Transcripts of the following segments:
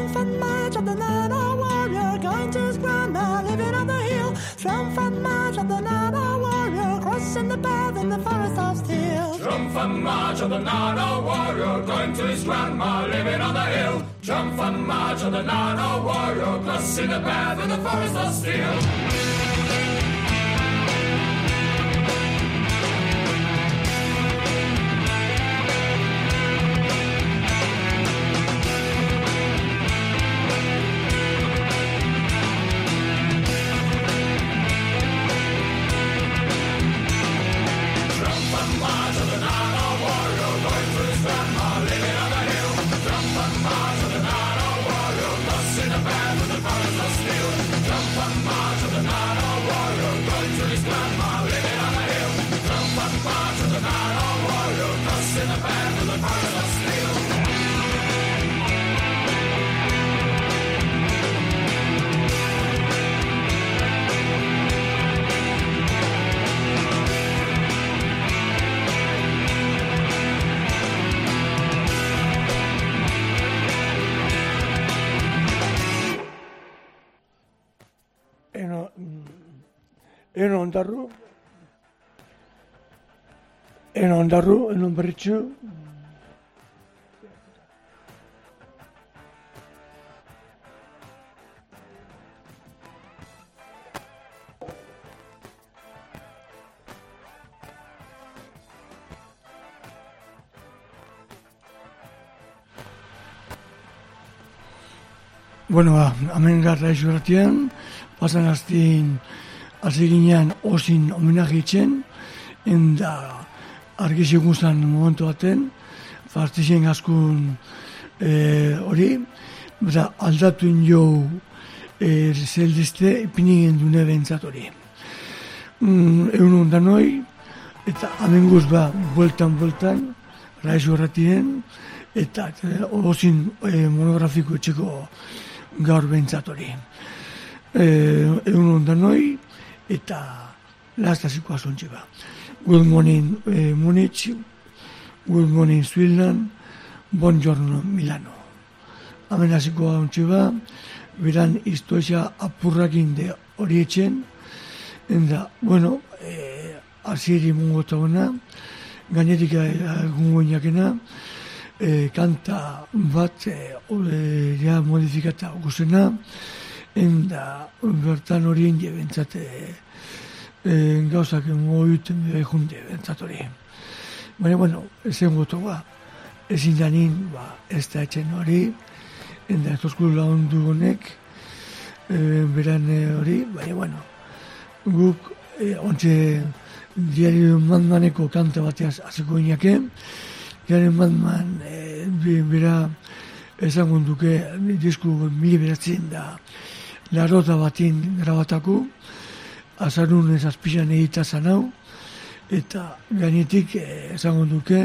Triumphant march of the Nana warrior, going to his grandma, living on the hill. Triumphant march of the Nana warrior, crossing the path in the forest of steel. Triumphant march of the Nana warrior, going to his grandma, living on the hill. Triumphant march of the Nana warrior, crossing the path in the forest of steel. Ondarru, en un berritxu. Bueno, hemen garra izuratien, pasan hasi ginean osin homenajitzen, enda argiz egun momentu baten, fartizien askun hori, eta aldatu injo zeldizte ipinien dune behintzat hori. Egun ondan hoi, eta amenguz bueltan, raiz horretien, eta osin monografiko etxeko gaur behintzat hori. Egun ondan hoi, eta lastazikoa zontxe ba. Good morning Munich, good morning Switzerland, buongiorno Milano. Hemen hasiko hauntxe ba, beran historia apurrakin de hori etxen, enda, bueno, hasieri mungo eta gona, gainetik egungo inakena, kanta bat ja modifikata guzena, enda bertan horien jebentzate gauzak moituten behunde bentzat hori. Baina, bueno, ezen gotoa, ezin danin, ez da etxen hori, enda etozku laundu honek, beran hori, baina, bueno, guk ontxe diario Madmaneko kanta bateaz azeko inake, diario Madman bera ezagun duke disku 1900 da larota batin grabatako, azarun ez azpizan egita zan hau, eta gainetik esango duke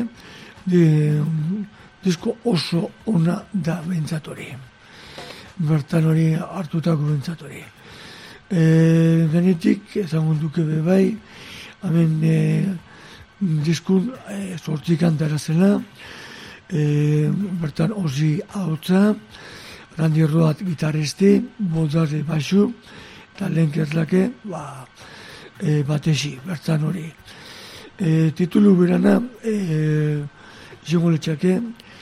disko oso ona da bentsatori. Bertan hori hartutako bentsatori. Gainetik esango duke bebai, hemen diskun sortzi kantara zela, bertan osi hautza, Randy Roat gitarristi, Boldare baixu, eta lehen kertlake, batesi, bertan hori. Titulu berana, izango letxake,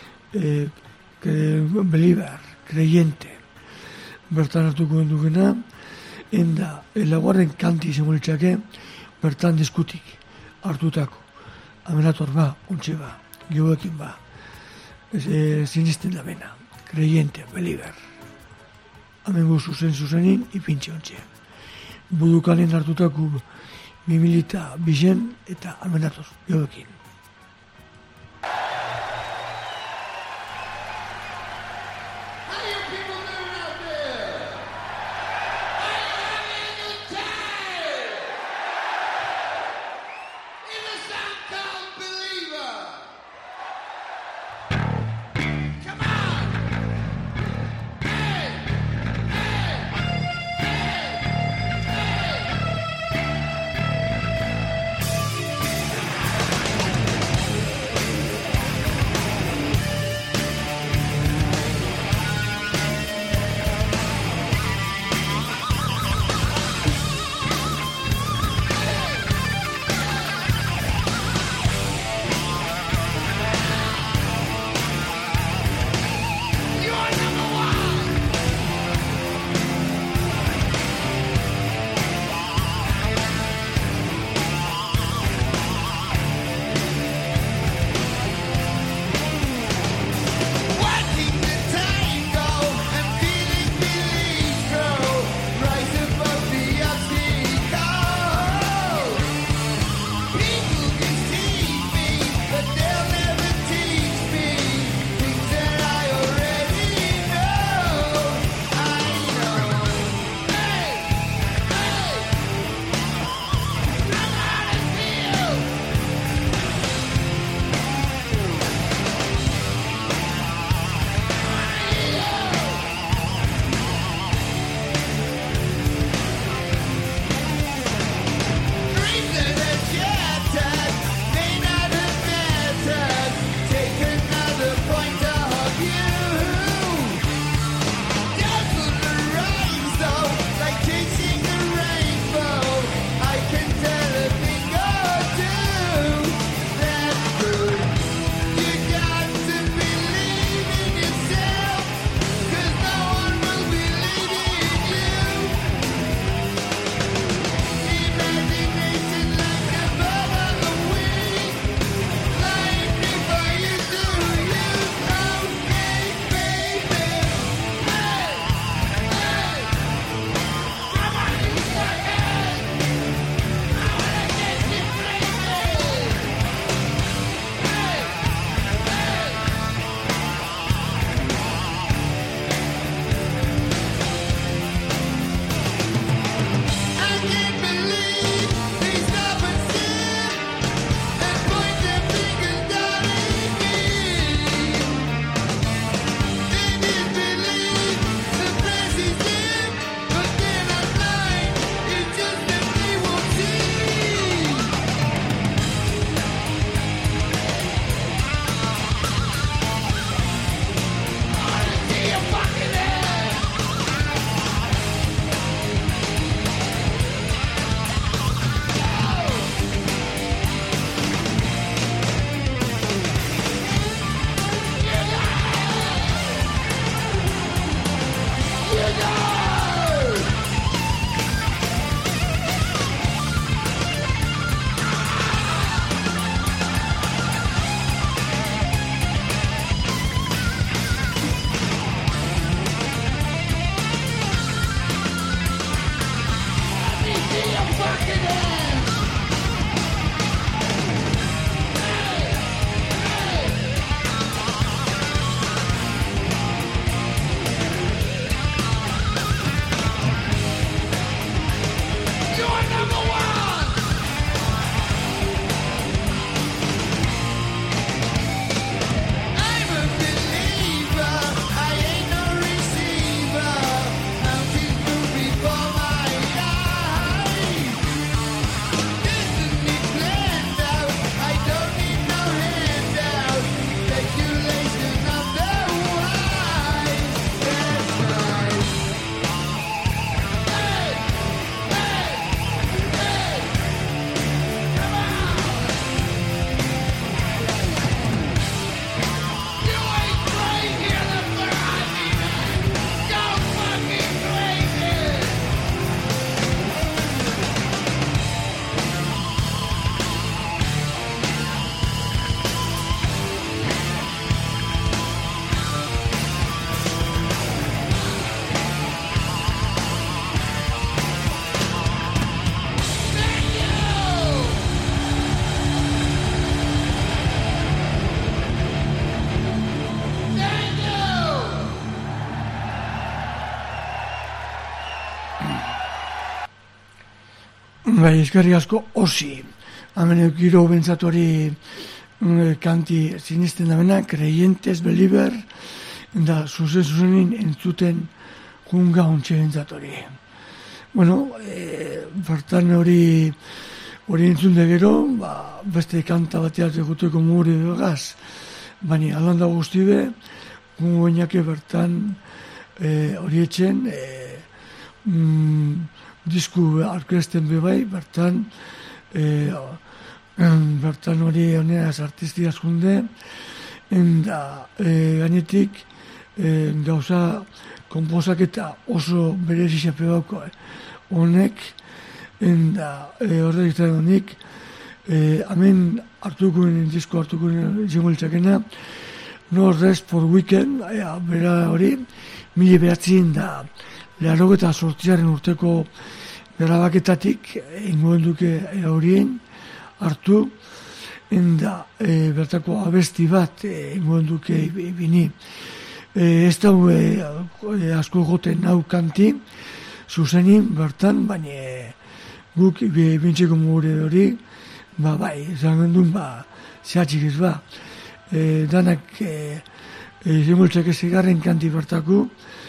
believer, creyente, bertan hartuko dugena, enda, laguarren kanti izango letxake, bertan diskutik, hartutako, amenator ba, ontsi ba, geoekin ba, sinisten da bena, creyente, believer. Amengo zuzenin, ipintxe ontxe. Budukanen hartutako 2000 eta amenatoz, geoekin. Bai, eskerrik asko osi. Hemen eukiro bentsatori kanti sinisten damena, creyentes, believer, da zuzenin entzuten junga ontxe bentsatori. Bueno, bertan hori entzun de gero, beste kanta bateaz eguteko mugure begaz, baina alanda guztibe, gungo inake bertan hori etxen, disku arkesten bebai, bertan hori honeaz artistiaz junde, gainetik gauza konposaketa oso berezia pebauko honek, horrek izan honik, hemen disko hartuko zengueltzakena, No Rest for Weekend, bera hori, 1998 urteko berabaketatik ingoen duke horien hartu, bertako abesti bat ingoen duke bini. Ez da asko goten hau kanti, zuzenin bertan, baina guk bintzeko mugure hori, bai, zangen duen, zehatzik ez danak zemoltzak ez egarren kanti bertako,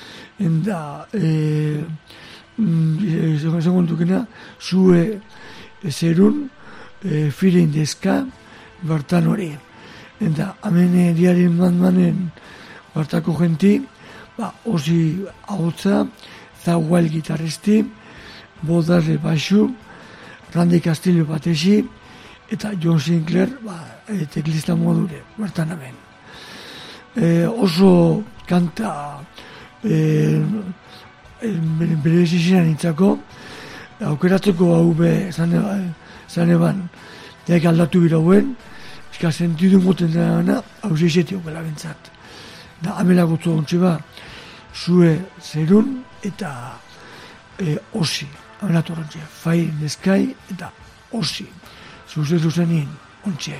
zangen dukena, zue zerun, firein dezka, bertan hori. Eta hemen diaren manen bertako jenti, osi ahotza, Zawal gitarristi, Bodarre baixu, Randy Castillo batesi, eta John Sinclair teklista modure, bertan hemen. Oso kanta berezizinan nintzako, aukeratzeko hau zan eban, daik aldatu birauen, eska sentidu moten dena, hau zeizeti okela bentsat. Da, amela gutzu ontsi zue zerun eta osi, amela torrantxe, Fire in the Sky eta osi, zuzenien ontxe.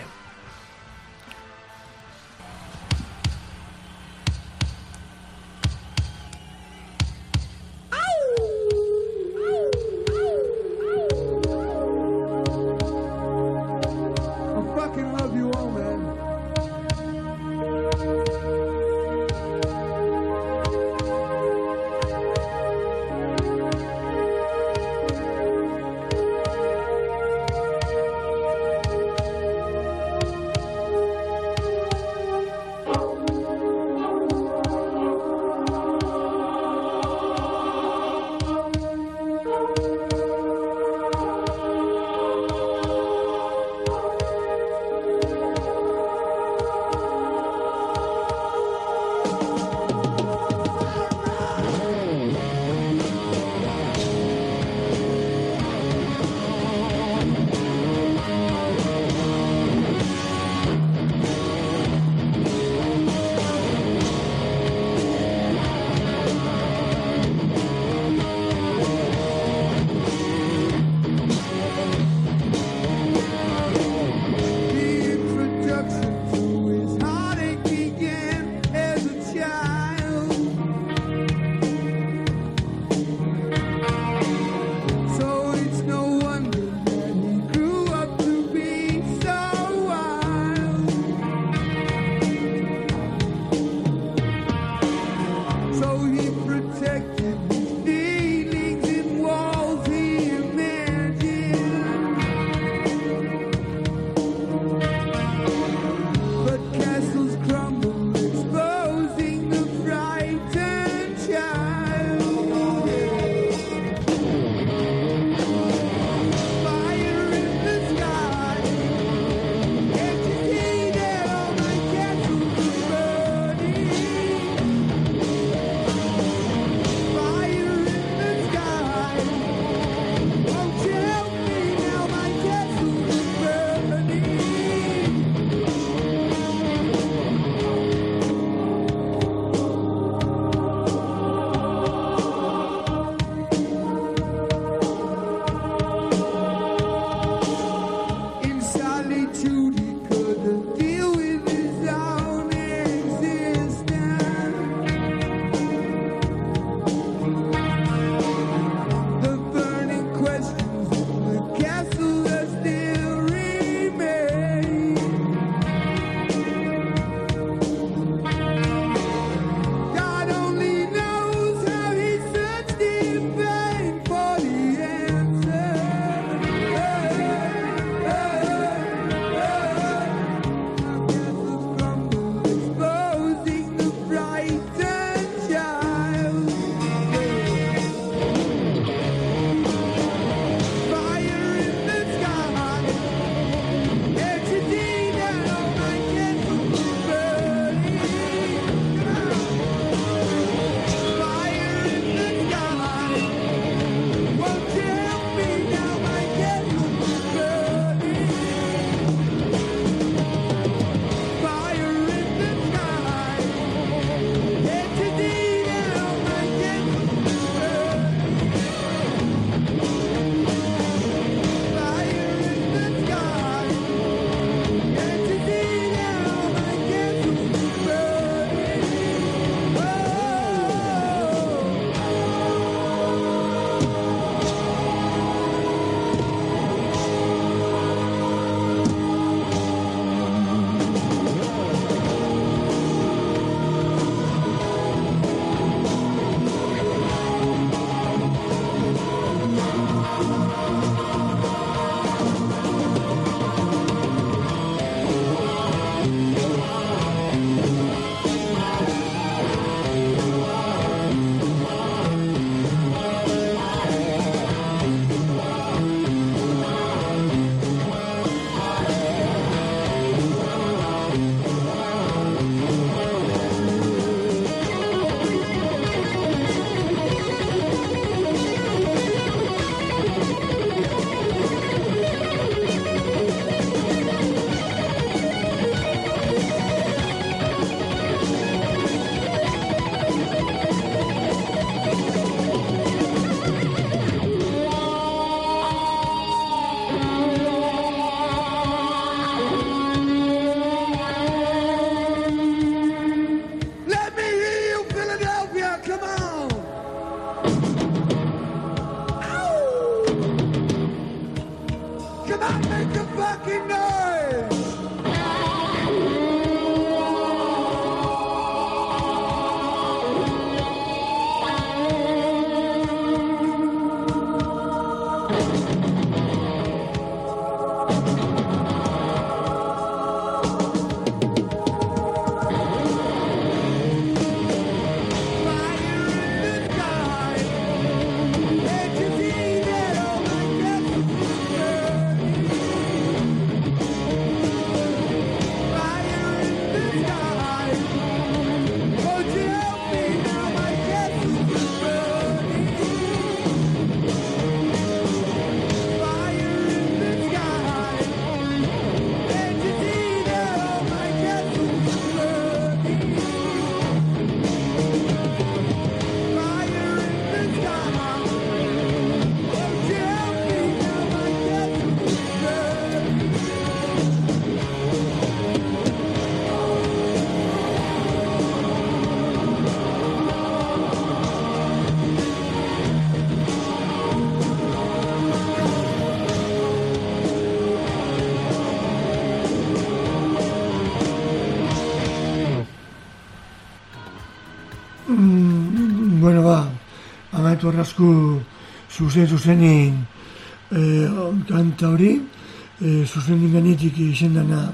Bueno, amaitu arrazku zuzenin kanta hori, zuzenin ganetik izendana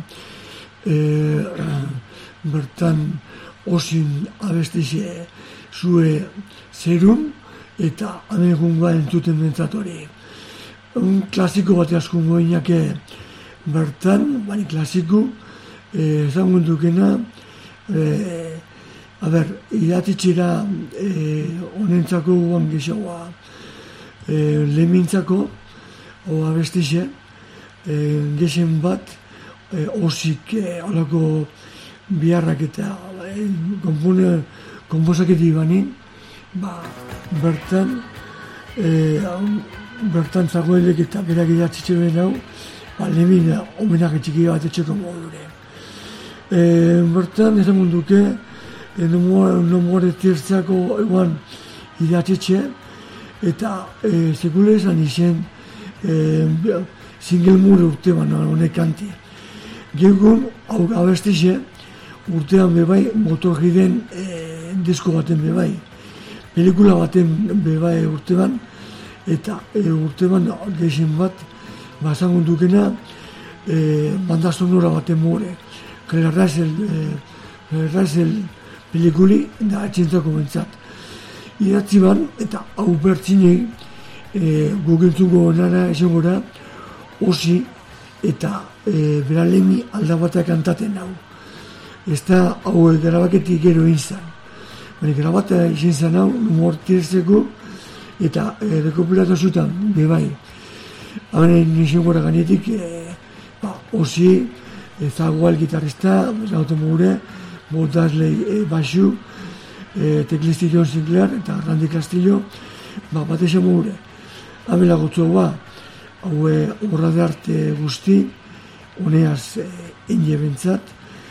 bertan osin abestize zue zerun, eta amegungoa entzuten bentzat hori. Un klasiko bat askungo inake bertan, bani klasiko, zangun dukena, idatitxera honentzako guan gexagoa lemintzako o abestixe gexen bat osik olako biharrak eta konposaketi banin bertan zagoelek eta berak idatitxe ben hau lemin omenak etxiki bat etxeko modure bertan ezan munduke nomore tertzako eguan idatitxe eta sekule esan izen single mure urte honek kanti. Gegun abestixe urtean bebai motorgiden disko baten bebai. Pelikula baten bebai urtean eta urtean geixen bat basangun dukena banda sonora baten more. Claire Russell pelikuli da atxentzako bentzat. Idatzi ban, eta hau bertzinei gugentzuko nara esan gora osi eta beralemi aldabata kantaten hau. Ez da hau grabaketik gero inzan. Baina grabata izan zan hau mortierzeko eta rekopilatu zutan, bebai. Hauen izan gora ganetik osi zagual gitarrista, automugure, Bob Daisley baxu, teklisti John Sinclair eta Randy Castillo bat esan gure. Hamela gotzoa, hau horra de arte guzti, honeaz ene bentzat,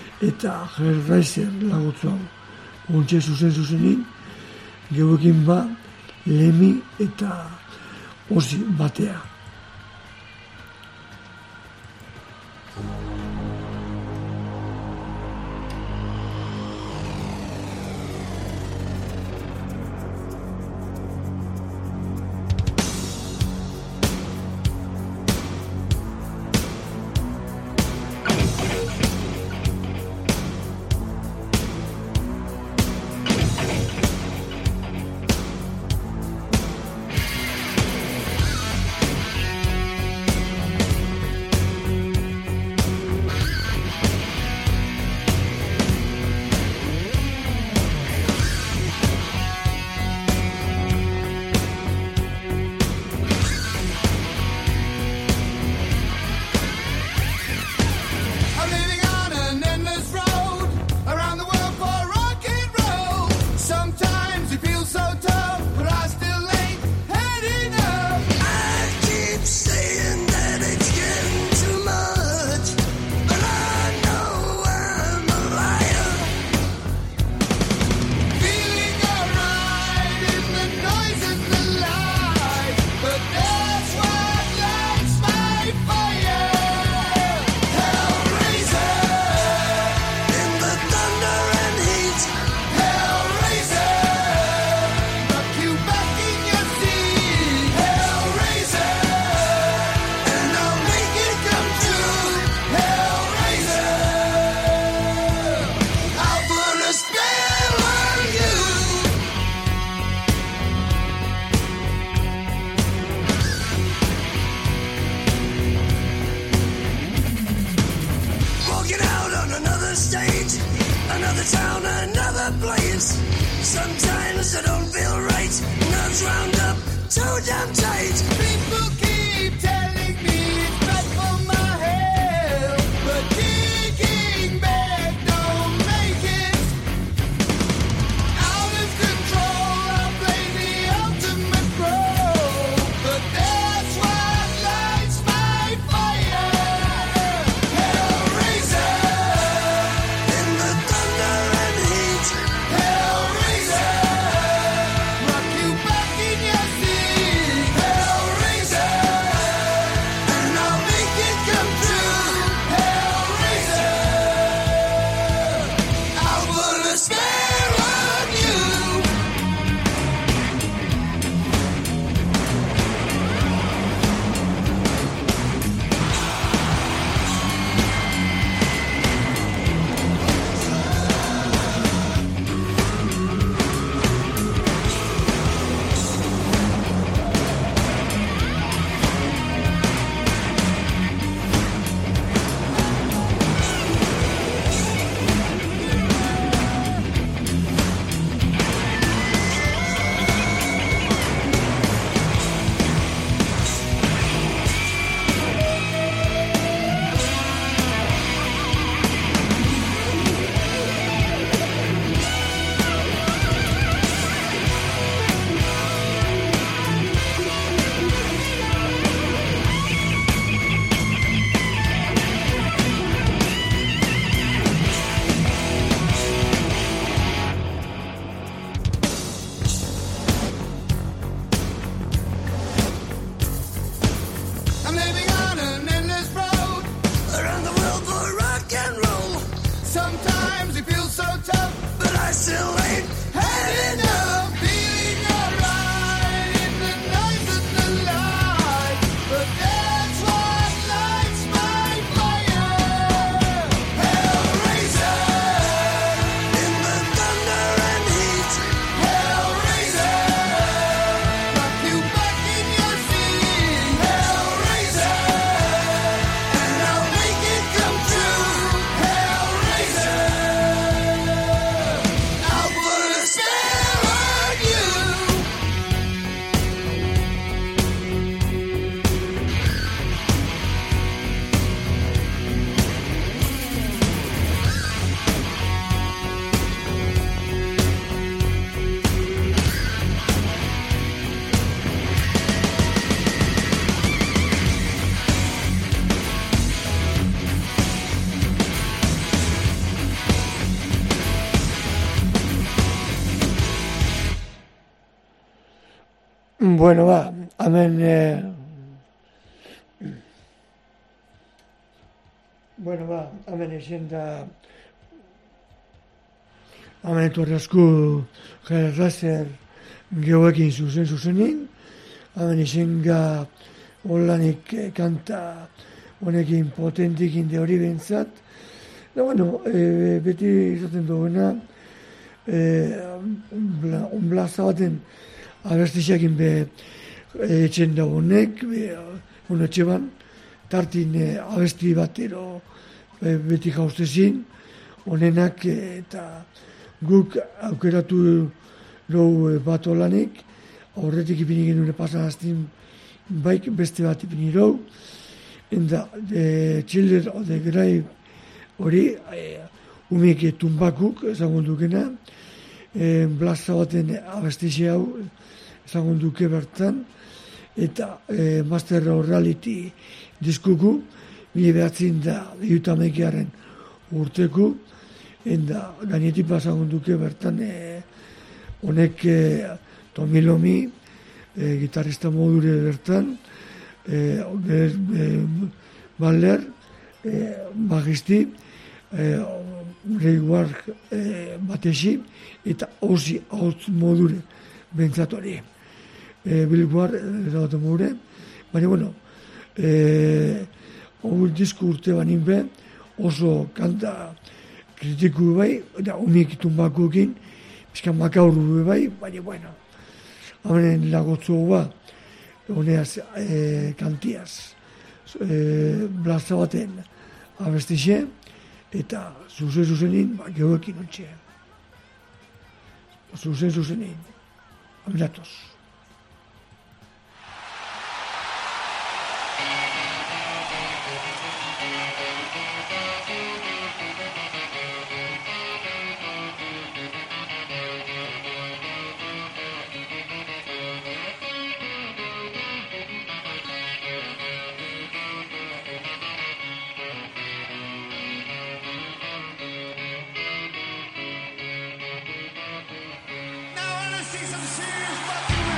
eta Hellraiser lagotzu hau. Ontxe zuzenin, geuekin lemi eta osi batea. Rock you back in your seat, Hellraiser. Sometimes it feels so tough, but I still ain't had enough. Feeling alright in the night of the light, but that's what lights my fire. Hellraiser, in the thunder and heat. Hellraiser, rock you back in your seat. Hellraiser, and I'll make it come true. Hellraiser, I'll put a spell on you. Bueno, ba, hemen hemen ezin da hemen etorrazku Hellraiser geoekin zuzenin, hemen ezin ga holanik kanta honekin potentikin de hori bentsat. Da, bueno, beti izaten duena unblaza baten abestiakin be etxen da honek, etxe tartin abesti batero beti jaustezin, honenak eta guk aukeratu dugu bat olanik, aurretik ipini genuen pasanaztin baik beste bat ipini dugu, eta Children of the Grave hori umek tumbakuk ezagun dukena, blaza baten abestizia hau ezagun duke bertan, eta Master of Reality diskuku, 1998 urteku, eta gainetik ezagun duke bertan honek Tommy Lomi, gitarrista modure bertan, Baller, Magisti, Ray Wark batesi, eta Ozzy Outz modure bentsatuari. Billboard eta modure, baina, bueno, hori disku urte banin be, oso kanta kritiku bai, eta umik tumbakuekin, pizkan makauru bai, baina, bueno, hamenen lagotzu ba, honeaz kantiaz, blaza baten abestixe, eta zuzenin, geoekin ontxe. Zuzenin, amilatoz. Now I wanna see some serious fucking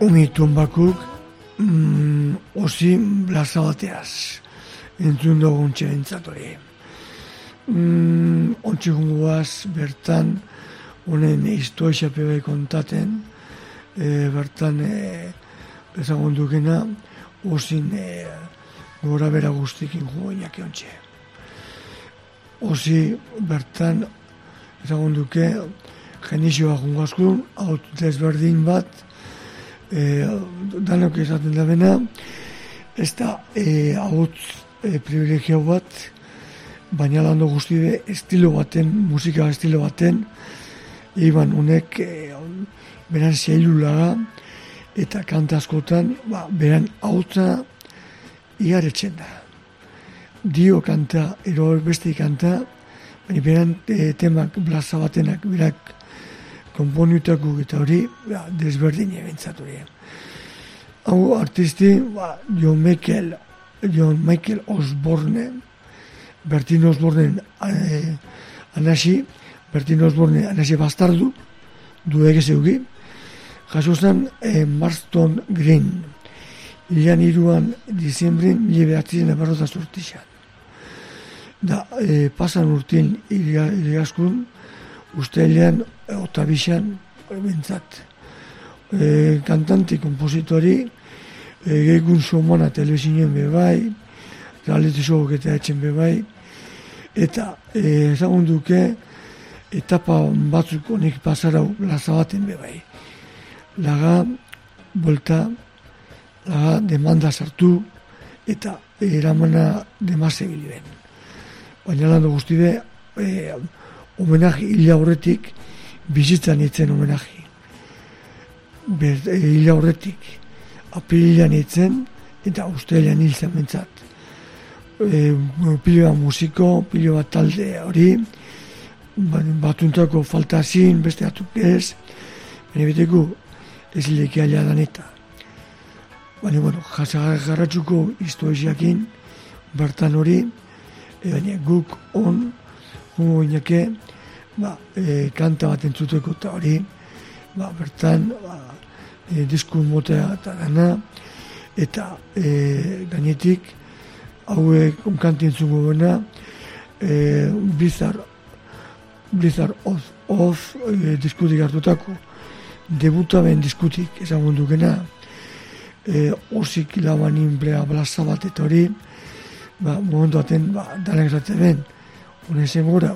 Unitun bakuk, osi blaza bateaz, entzun dugun txerentzatore. Ontsi gunguaz, bertan, honen historiape bai kontaten, bertan, ezagun dukena, osin gora bera guztikin jugoinak eontxe. Osi bertan, ezagun duke, genizioa jungazkun, hau desberdin bat, danok esaten da bena, ez da hauts privilegio bat, baina lando guztide estilo baten, musika estilo baten, iban honek beran zeilulaga, eta kanta askotan, beran hautza igaretzen da. Dio kanta, ero beste kanta, baina beran temak blaza batenak, berak konponutako eta hori, desberdin ebentzatu hori. Hau artisti, John Michael Osborne, Bertin Osborne anasi, Bertin Osborne anasi bastardu, duek zeugi, jaso zen Marston Green, hilan 3 Dizembrin 1948. Da, pasan urtin irigaskun, ustelean otabixan bentzat. Kantanti, kompositori, geikun somana telebizinen bebai, reality showok eta etxen bebai, eta ezagun duke etapa batzuk honek pasarau laza baten bebai. Laga, bolta, laga demanda sartu, eta eramana demase biliben. Baina lando guztide, homenaje hila horretik, bizitzan itzen homenaje. Hila horretik, apirilean itzen, eta ustelean hil zen bentzat. Pilo bat musiko, pilo bat talde hori, batuntako falta zin, beste atuk ez, baina beteko ez ileki alia daneta. Baina, jarratxuko historiakin, bertan hori, baina guk gungo inake, kanta bat entzuteko eta hori, bertan, diskun motea eta dana, eta gainetik, hauek kanti entzungo bena, Blizzard of diskutik hartutako, debutaben diskutik ezagun dukena, osik labanin blea blaza bat eta hori, momentu baten, danak esaten ben, honen zen gora,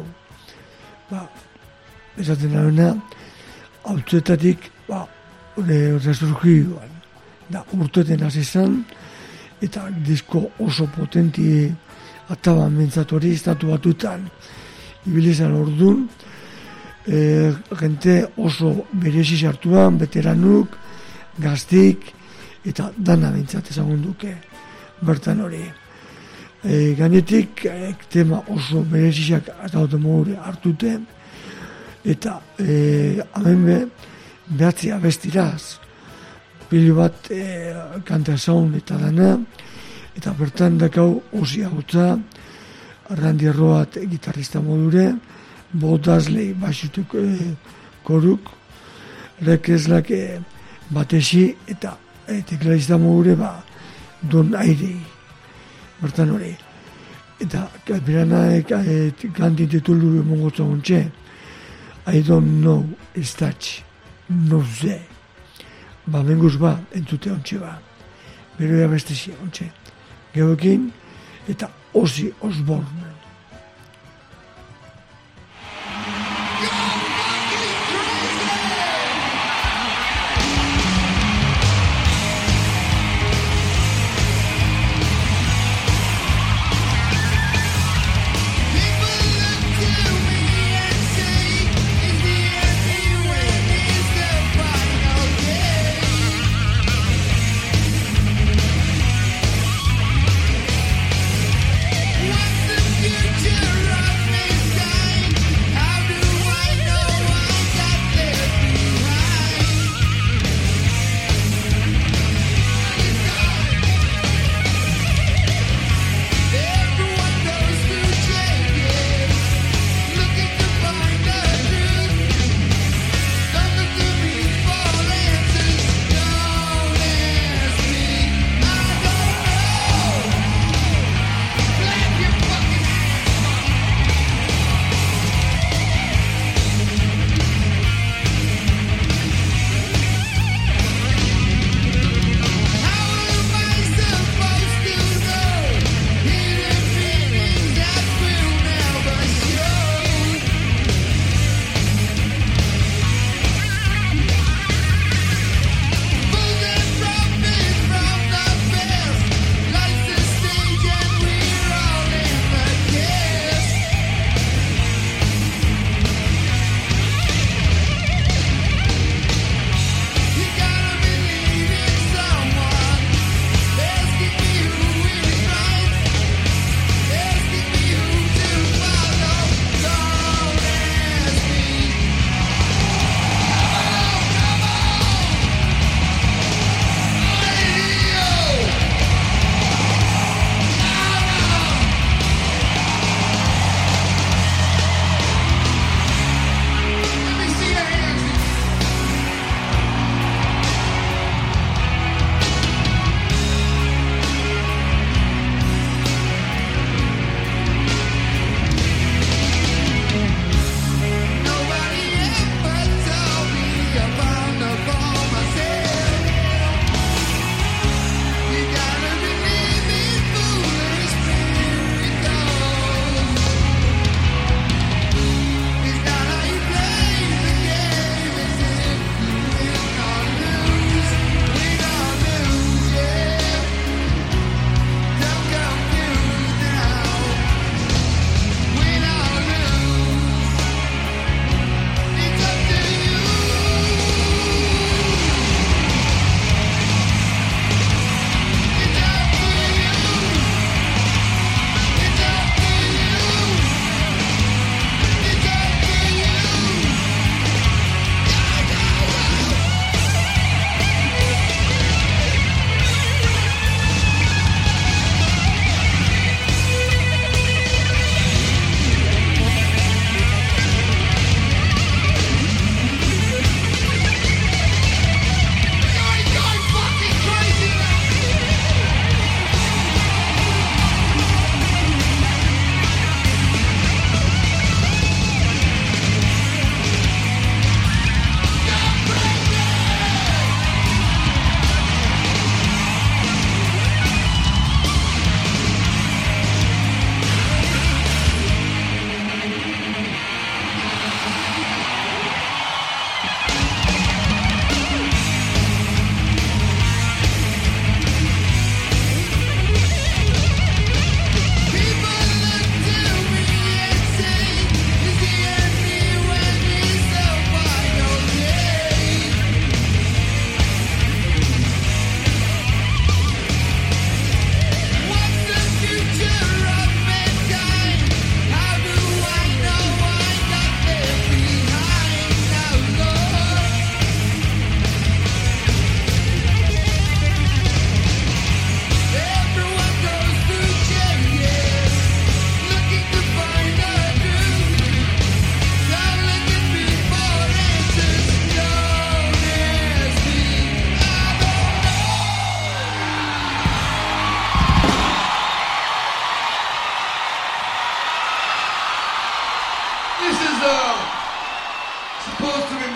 esaten da hautzuetatik, resurgioan, urteten hasi zen, eta disko oso potenti ataban mentzatori, estatu batutan, ibilizan ordun, gente oso berezi sartuan, veteranuk, gaztik, eta dana mentzat ezagun duke, bertan hori. Gainetik, tema oso bereziak automoure hartute, eta hemen behatzi abestiraz, pilo bat kanta zaun eta dana, eta bertan dakau osi hautza, Randy Roat gitarrista modure, Bo Dazley basuteko koruk, Rekeslak batesi eta teklarista modure Don Airei, bertan hori. Eta berana kantin titulu emongotza gontxe, I don't know estach, no ze. Menguz entzute ontxe Beroia bestesi ontxe. Geoekin eta Ozzy Osbourne. What's the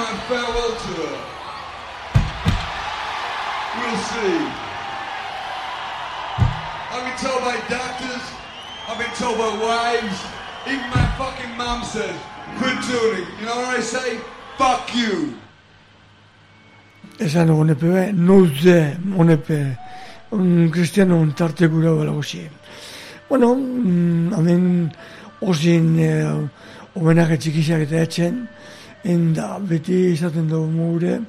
my farewell tour. We'll see. I've been told by doctors, I've been told by wives, even my fucking mom says, quit touring. You know what I say? Fuck you. Esan honepe, nouze honepe, kristiano tarte gura bela gozi. Bueno, hemen osin homenage txikisak eta etxen, enda beti izaten dugu gure,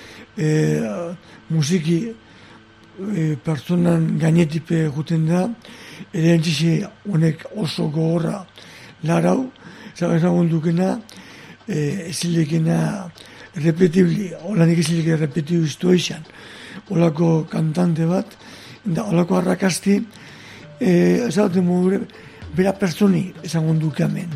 musiki pertsonan gainetipe guten da, ere entzizi honek oso gogorra larau, zagon dukena, ezilikena repetibli, holanik ezilik repetibli iztu eixan, holako kantante bat, da holako arrakasti, ezagoten modure, bera pertsoni ezagon duke hemen.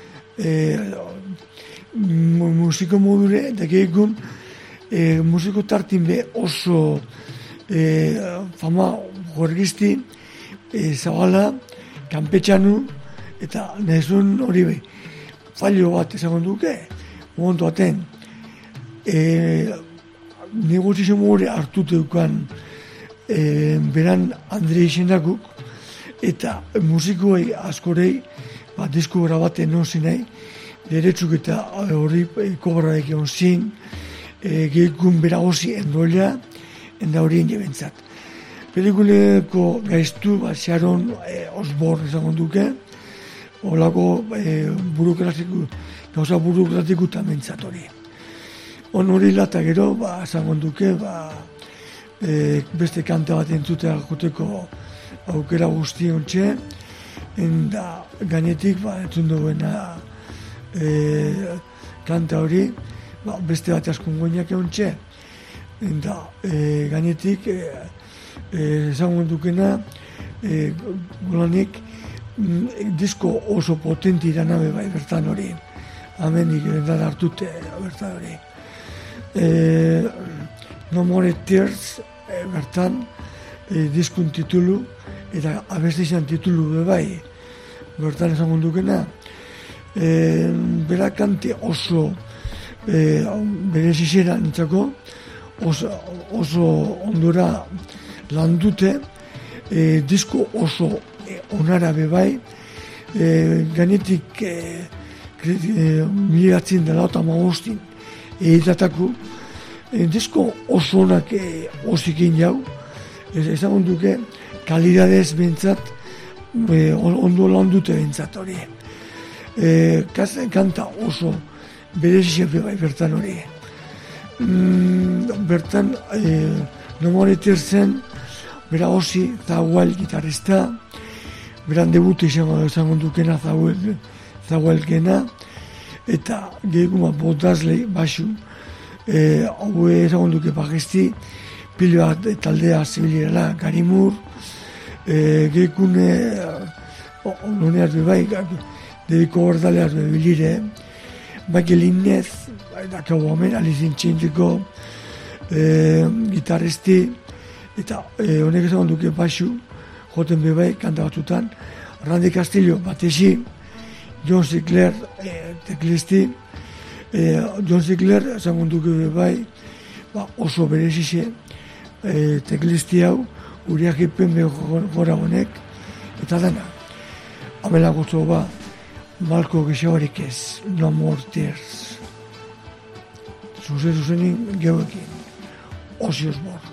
Musiko modure, da gehiagun, musiko tartin be oso fama gorgizti, zabala, kanpetxanu, eta nahizun hori be, fallo bat ezagon duke, momentu aten, negozio mogore hartute dukan beran Andre izendakuk, eta musikoei askorei, disko grabaten non zinei, deretsuk eta hori kobraek egon zin, gehikun bera hozi endoilea, enda horien jebentzat. Pelikuleko gaiztu, Sharon Osbourne ezagon duke, holako gauza burokratiku tamentzat hori. Hori lata gero, ezagon duke, beste kanta bat entzutea joteko aukera guzti ontxe, enda gainetik, entzun duena kanta hori, beste bat askun goinak ontxe, enda gainetik, ezagun dukena, golanik, disko oso potenti iranabe bai bertan hori, amenik bendan hartute bertan hori. No More Tears bertan diskun titulu, eta abeste izan titulu bai, bertan ezagun dukena, bera kante oso bere zizera nintzako, oso ondora landute, disko oso onara bebai, gainetik miliatzen dela eta magostin editataku, disko oso onak osikin jau, ezagun duke kalidadez bentsat, ondo landute bentsat hori. Kanta oso berezizia bebai bertan hori. Bertan, nomore terzen, bera osi, Zawell gitarrista, beran debute izango dukena Zawell gena, eta gehikuma Bodazley basu, hau ezagun duke bagesti, pile bat taldea zibilirela, Gary Moore, gehikune, loneaz bebai, dediko bordaleaz bebilire, Michael Inez, dakago hamen, Alice in Chains-eko gitarristi, eta honek ezagun duke basu, joten bebai, kanta batzutan, Randy Castillo batesi, John Sinclair teklisti, John Sinclair ezagun duke bebai, oso berezize teklisti hau, uriak ipen gora honek, eta dana. Amela gotzo Malko gexabarik ez, No More Tears. Zuzenin geuekin, Ozzy Osbourne.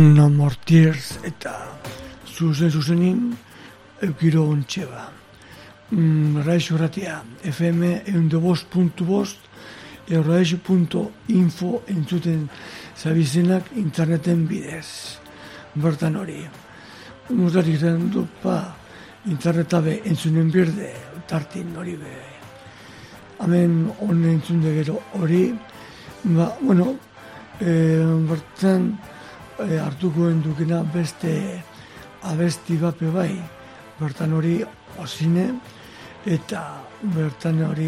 No More Tears eta zuzenin eukiro ontxe ba. Raixo Ratia, FM 102.5 raixo.info entzuten zabizenak interneten bidez. Bertan hori. Mustarik zen dupa interneta be entzunen birde tartin hori be. Hemen honen entzunde gero hori. Ba, bueno, bertan hartuko endukena beste abesti bape bai. Bertan hori osine eta bertan hori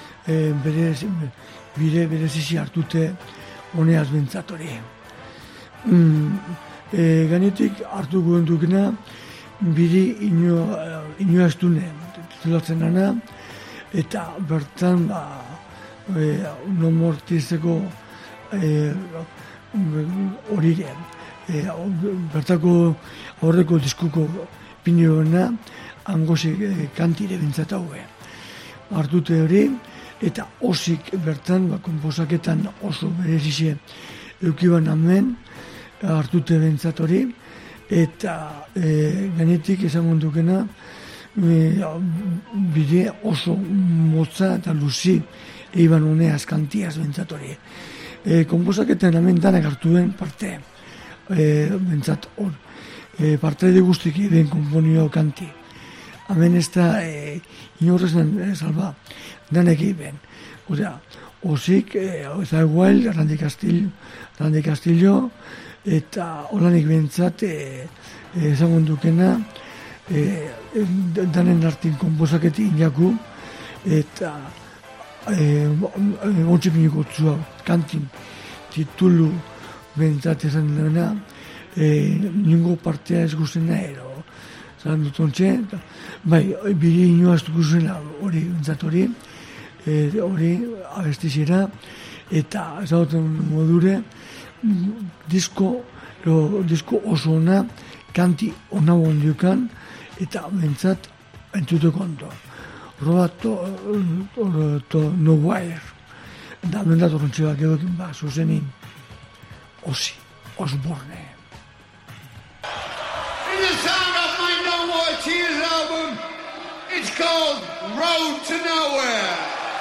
berezisi hartute honeaz bentsat hori. Gainetik hartuko endukena biri inoaztune titulatzen dana eta bertan No More Tearseko horire bertako aurreko diskuko pinioena angosik kantire bintzat haue. Hartute hori, eta osik bertan, konposaketan oso berezize eukiban hemen, hartute bintzat hori, eta gainetik esango dukena, bide oso motza eta luzi eiban honeaz kantiaz bintzat hori. Konposaketan hemen danak hartuen parte, bintzat hor. Parte de guztik eben konponio kanti. Hemen ez da inorrezen salba danek eben. Osea, osik, eta egual, Randy Castillo, eta holanik bentsat ezagun dukena danen artin konposaketi inaku eta ontsepinuko txua kantin titulu bentsat esan dena ningo partea ez guzena ero. Zan dut ontxe, bai, biri inoaztu guzena hori bentsat hori abestizera, eta ezagoten modure disko oso ona, kanti ona bondiokan, eta bentsat entzuteko ondo. Robato No Wire. Da bentsat horrentxe bak edokin zuzenin Ozzy Osbourne. In the sound of my No More Tears album, it's called Road to Nowhere.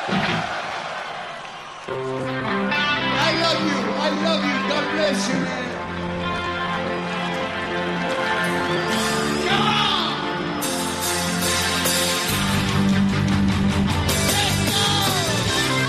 I love you, God bless you, man. Come on! Let's go!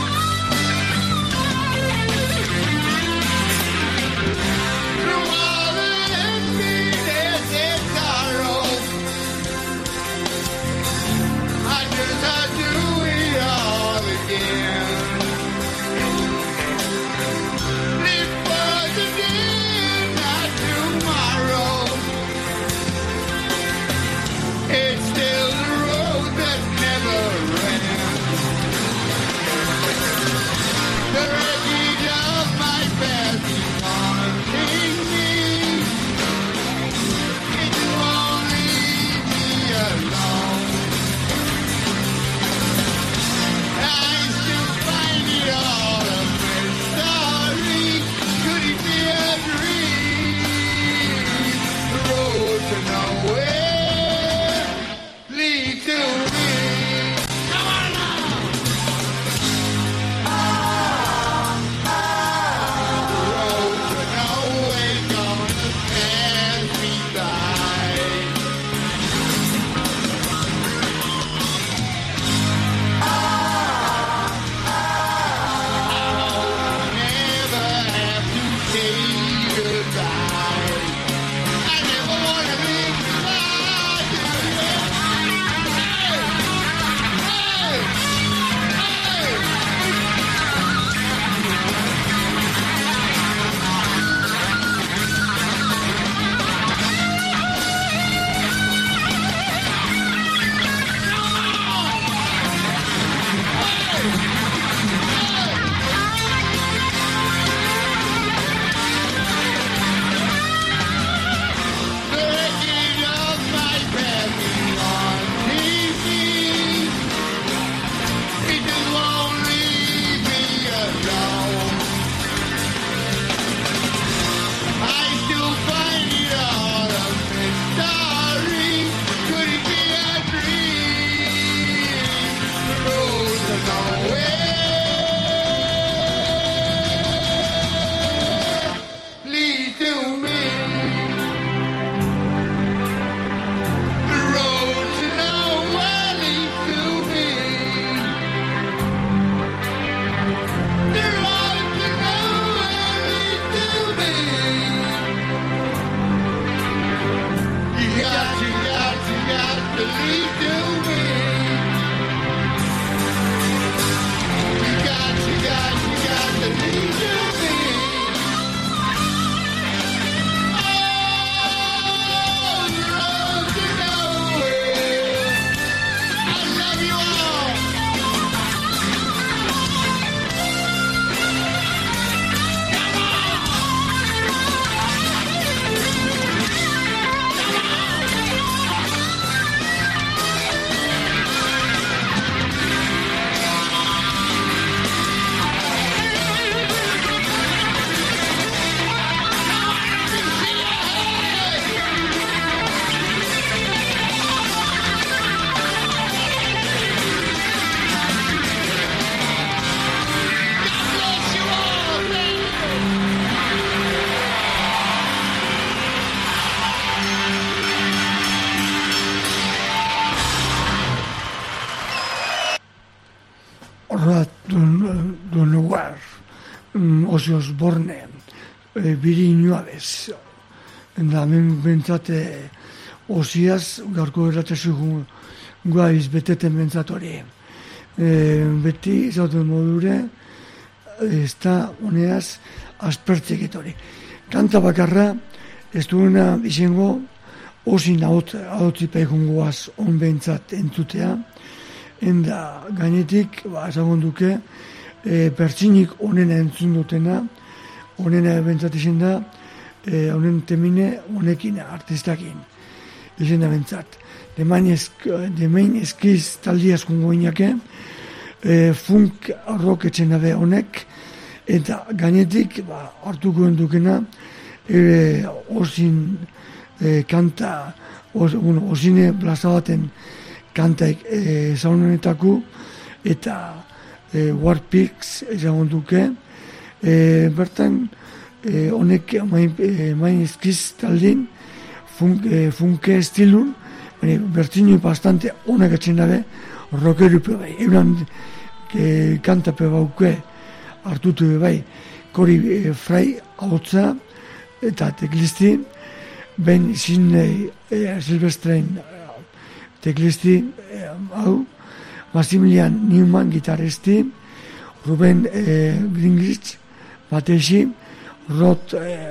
Through all need to win. You got to need to win. Oh, road to nowhere. I love you all. Horra duen lugar, Ozzy Osbourne, biri inoabez. Eta hemen bentsate Ozzyaz, gaurko erratzezu guaiz beteten bentsat hori. Beti zauten modure, ez da honeaz aspertzeket hori. Kanta bakarra, ez duena izango Ozzy ahotzi paikungoaz on bentsat entzutea, enda gainetik, ezagun duke, pertsinik onena entzun dutena, onena bentsat izan da, honen temine honekin artistakin. Izan da bentsat. Demain eskiz taldiaz kongo inake, funk rock etxen dabe honek, eta gainetik hartuko dukena, Ozzyn kanta, Ozzyne plaza baten kantaik zaunenetako, eta War Pigs ezagun duke, bertan honek main eskiz taldin funke estilun, bertzinoi bastante onak etxen dabe rockerupe bai, euran kantape bauke hartutu bai, Cory Fry ahotza eta teklisti, ben Sidney Silvestrein teklisti hau, Maximilian Newman gitaristi, Ruben Gingrich batexi, Rod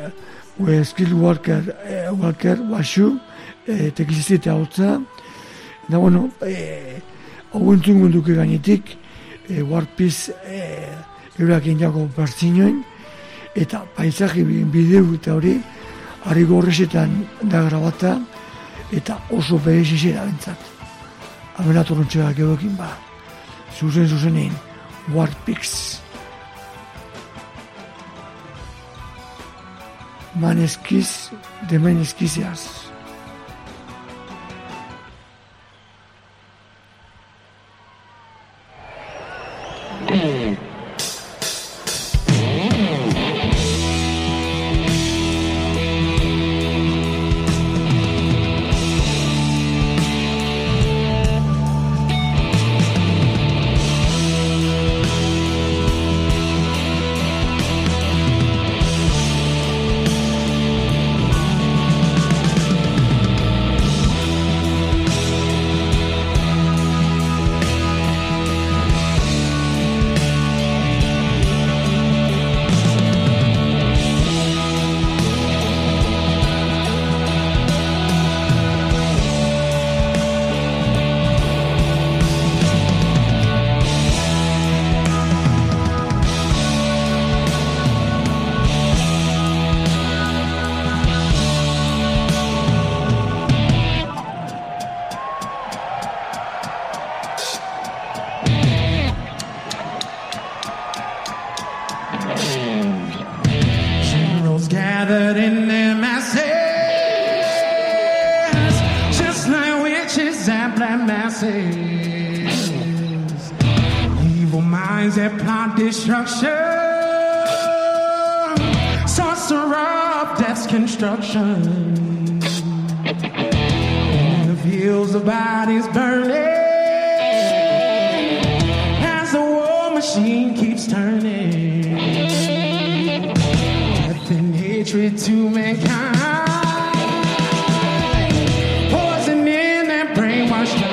Walker basu, teklisti eta hotza, eta bueno, hau entzungun duke gainetik, War Pigs eurak indiako bertzinoen, eta paisaje bideu eta hori, harri gorrezetan da grabata, eta oso berezizera bentsat. Abenatoruntxeak edokin zuzenein, War Pigs. Maneskiz, demen eskizeaz. gathered in their masses, just like witches and black masses, evil minds that plot destruction, sorcerer of death's construction, in the fields of bodies burning, as the war machine keeps turning. Hatred to mankind, poison in and brainwashed.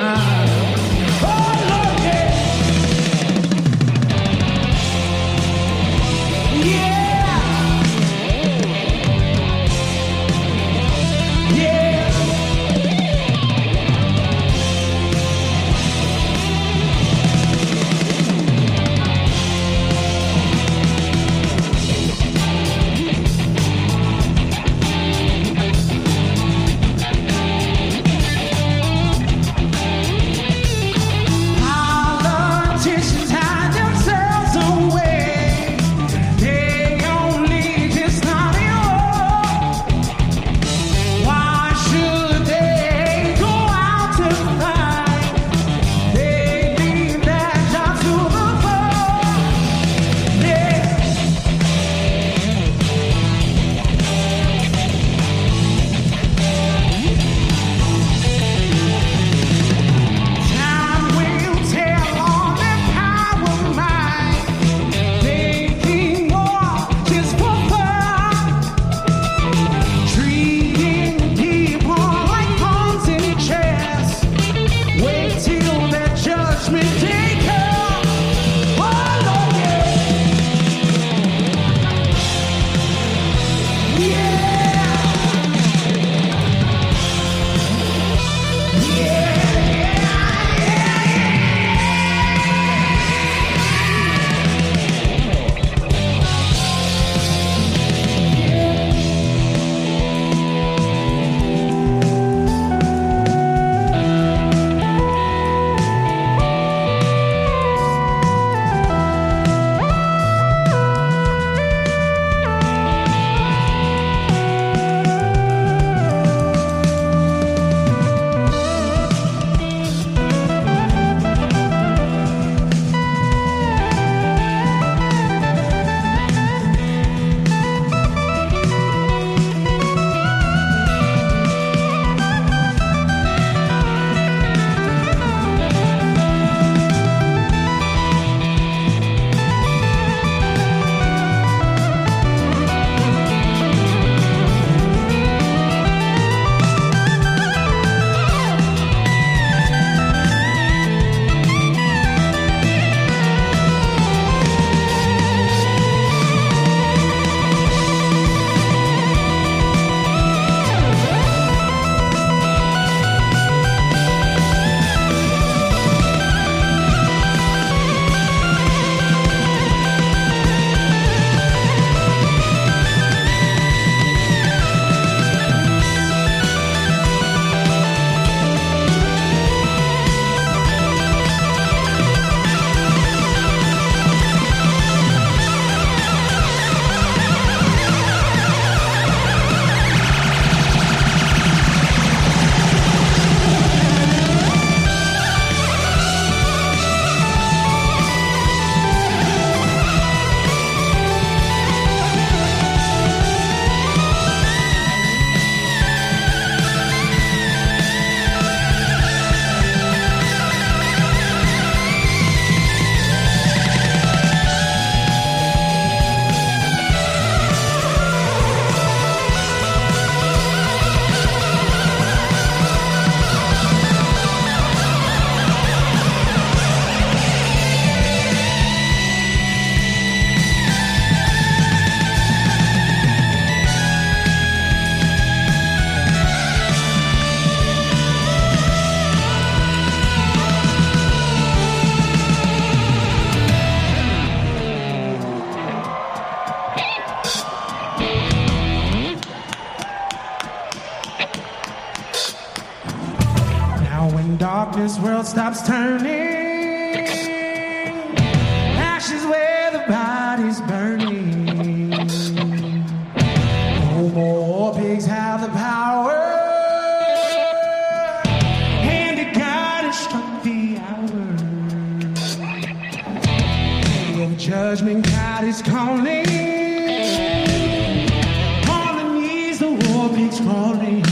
darkness, world stops turning. Ashes where the body's burning. No more pigs have the power. Hand of God has struck the hour. Day of judgment, God is calling. On the knees, the war pigs crawling.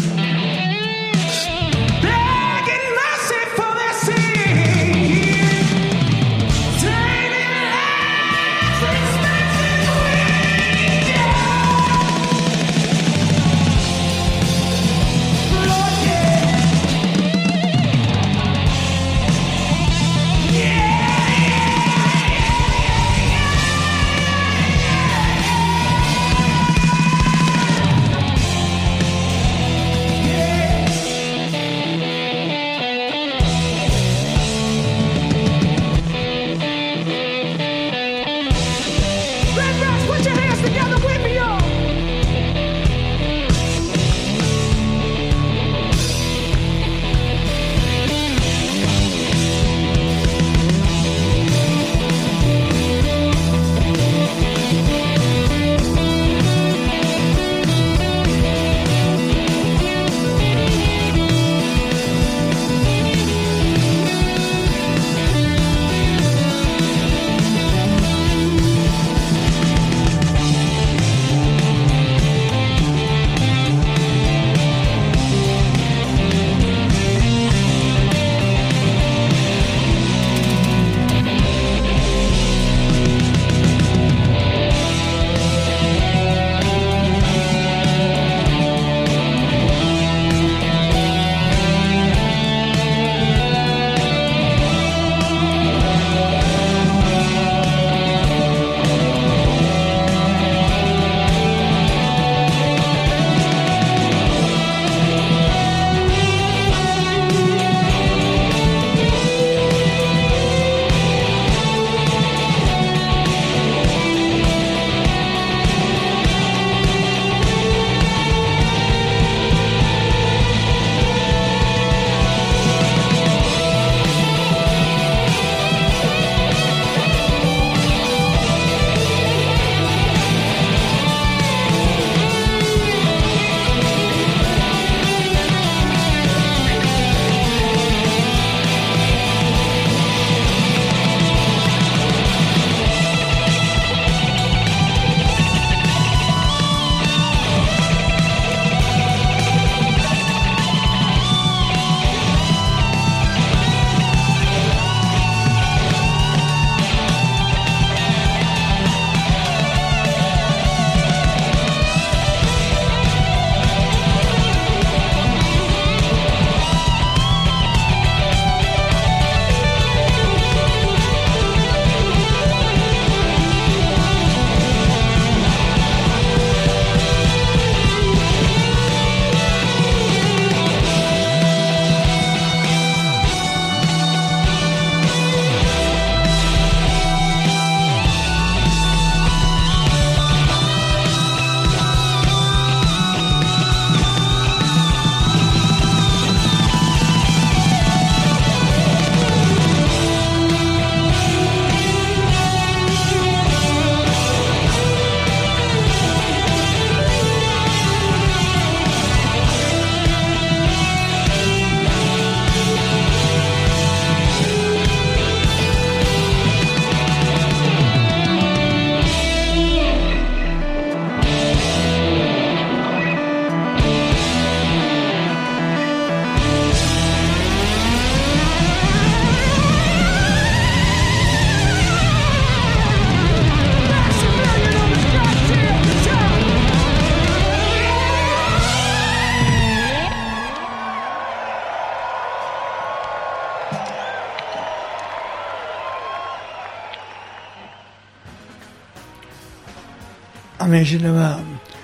Hemen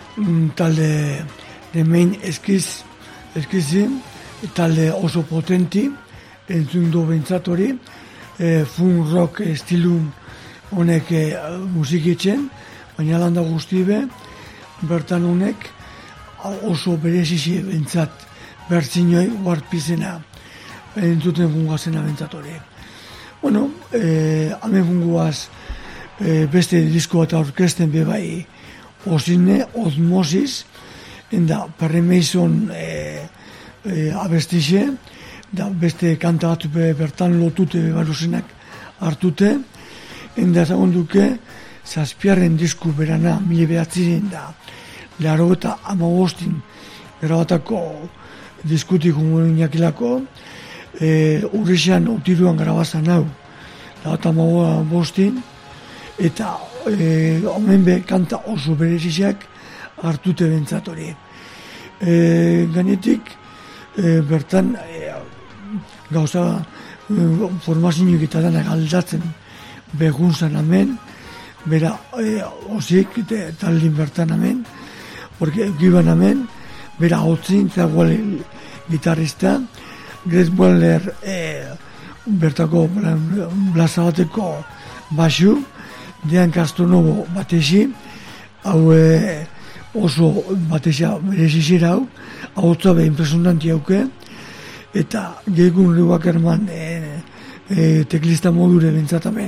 talde de main eskizi, talde oso potenti, entzun du behintzat hori, funk rock estilun honek musikitzen, baina landa guztibe, bertan honek oso berezisi behintzat bertzinoi warpizena entzuten fungazen abentzat hori. Bueno, hemen funguaz beste disko eta orkesten bebai Osine, Osmosis, enda Perry Mason abestixe, da beste kanta bat bertan lotute baruzenak hartute, enda zagon duke, zazpiarren disku berana, 1900 da, 85 grabatako diskutik jakilako, urrexean otiruan grabazan hau, 85 eta omen be kanta oso bereziak hartute bentsat hori. Gainetik, bertan gauza formazioik eta danak aldatzen beguntzan hemen, bera osik taldin bertan hemen, porque giban hemen, bera hotzin, zagual gitarrista, Greg Waller bertako blazabateko basu, Dean Castronovo batesi, hau oso batesa berezizera hau tzabe impresionanti hauke, eta Gegun Riwakerman teklista modure bentsatamen.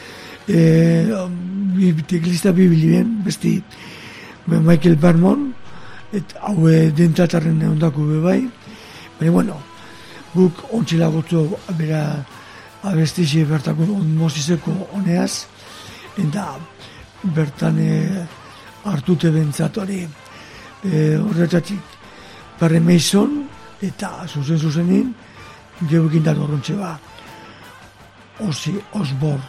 Teklista bibilien, besti Michael Bermon, hau dentatarren ondako bebai, baina bueno, guk ontsilagotzo bera abestizi bertako Mosiseko honeaz, eta bertan hartute bentsat hori horretatik Perry Mason eta zuzenin geukin da gorrontxe ba Ozzy Osbourne.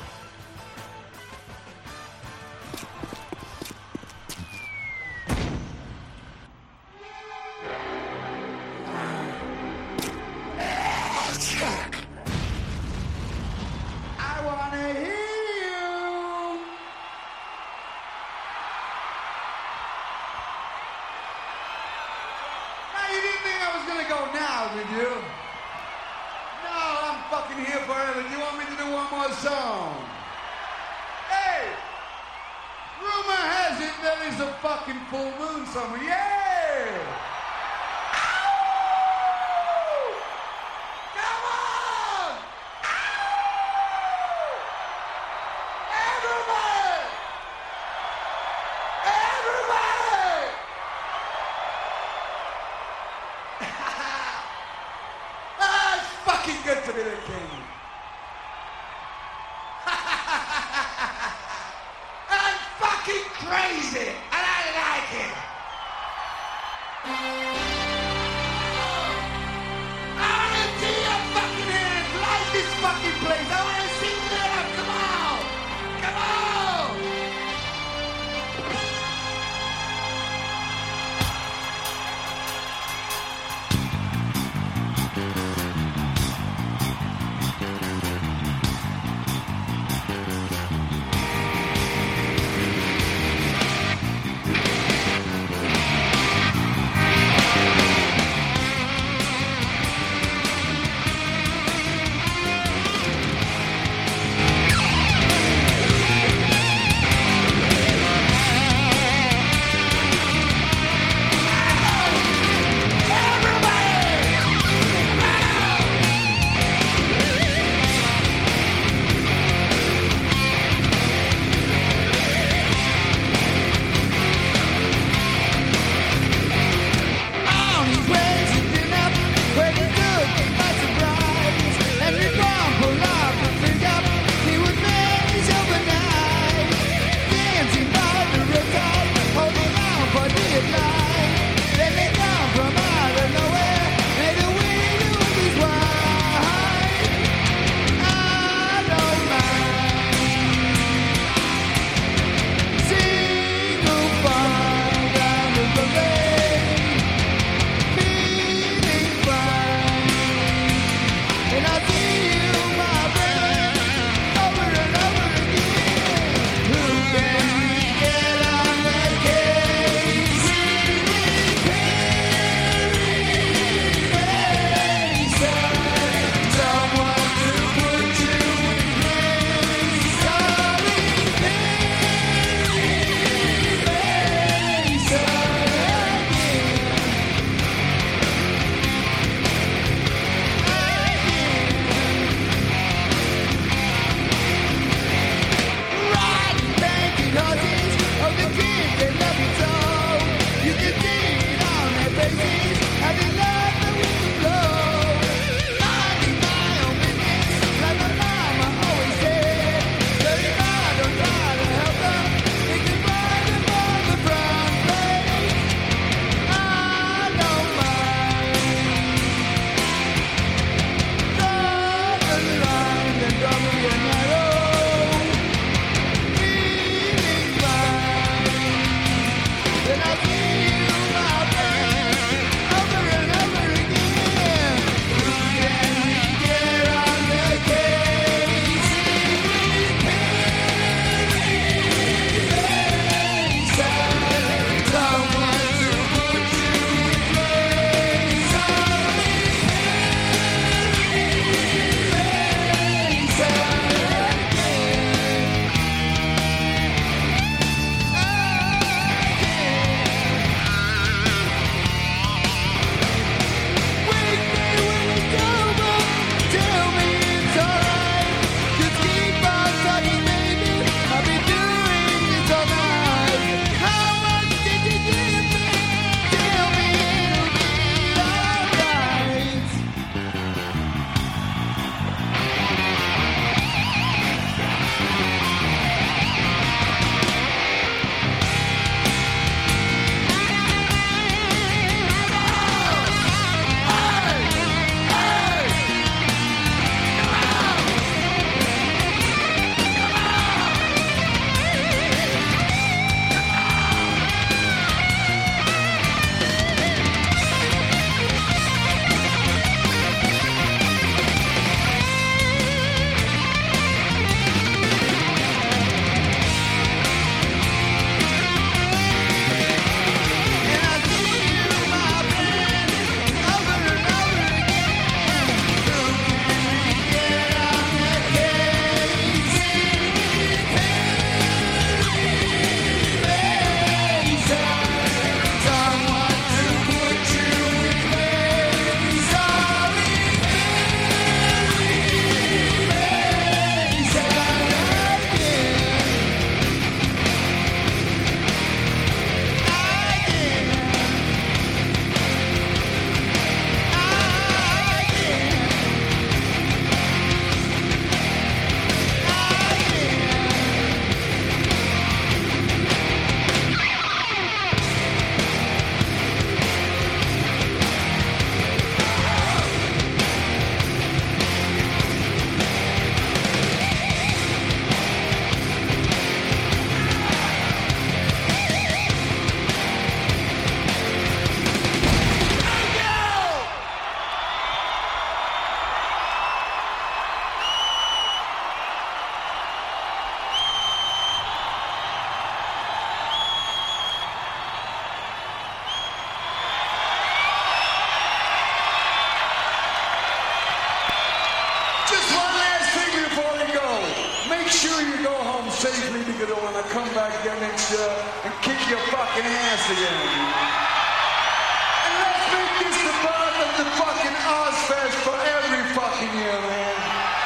safely because when I come back again next year and kick your fucking ass again. And let's make this the birth of the fucking Ozfest for every fucking year, man.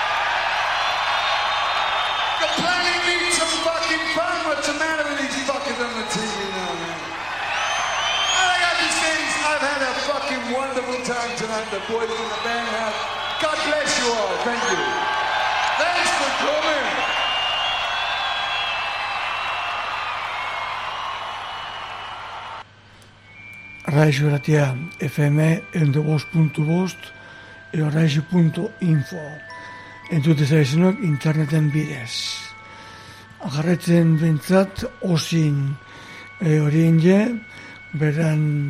The planet needs some fucking fun. What's the matter with these fuckers on the TV now, man? All I got to say is I've had a fucking wonderful time tonight. The boys in the band have. God bless you all. Thank you. Thanks for coming. Raixo Ratia FM .bost edo raixo.info entzute zaizenok interneten bidez. Agarretzen bentsat osin horien je, beran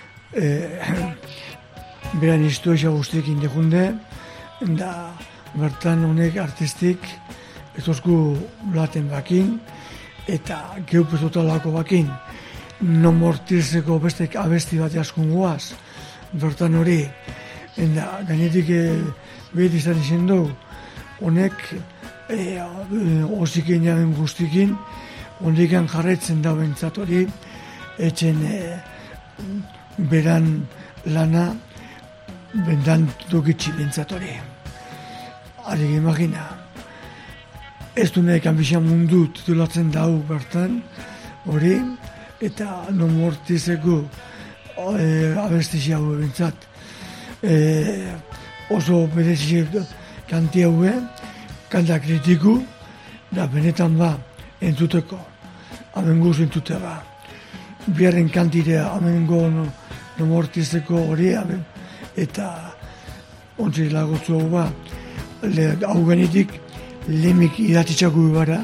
historia guztiekin dekunde, da bertan honek artistik etozku laten bakin, eta geupezotolako bakin, no mortirzeko bestek abesti bat jaskun guaz, bertan hori, eta gainetik behit izan izan dugu, honek osikin jaben guztikin, hondikan jarretzen da bentsat hori, etxen beran lana, bendan dukitzi bentsat hori. Arik imagina, ez du nahi kanbizan mundu titulatzen dau bertan, hori, eta no mortizeko abestizi hau bentsat. Oso berezi kanti haue, kanta kritiku, da benetan ba, entzuteko, amengo entzute ba. Biaren kantirea amengo no mortizeko hori, eta ontsi lagotzu hau ba, hau genitik lemik idatitxako gara,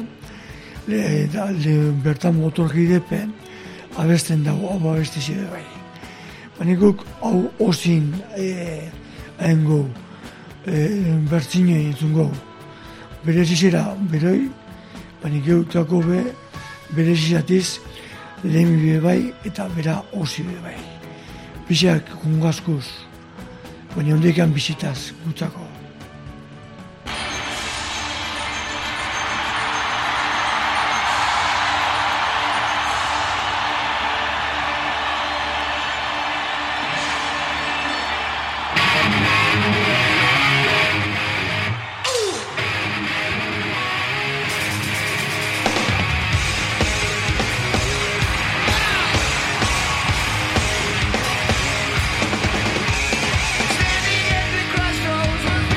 bertan motorgidepen, abesten dago, hau abestizi da bai. Banikuk hau osin ahengo, bertzinoi entzungo. Berezizera beroi, banik eutako berezizatiz lehemi be bai eta bera osi be bai. Bizak jungazkuz, baina ondekan bizitaz gutzako. Standing at the crossroads.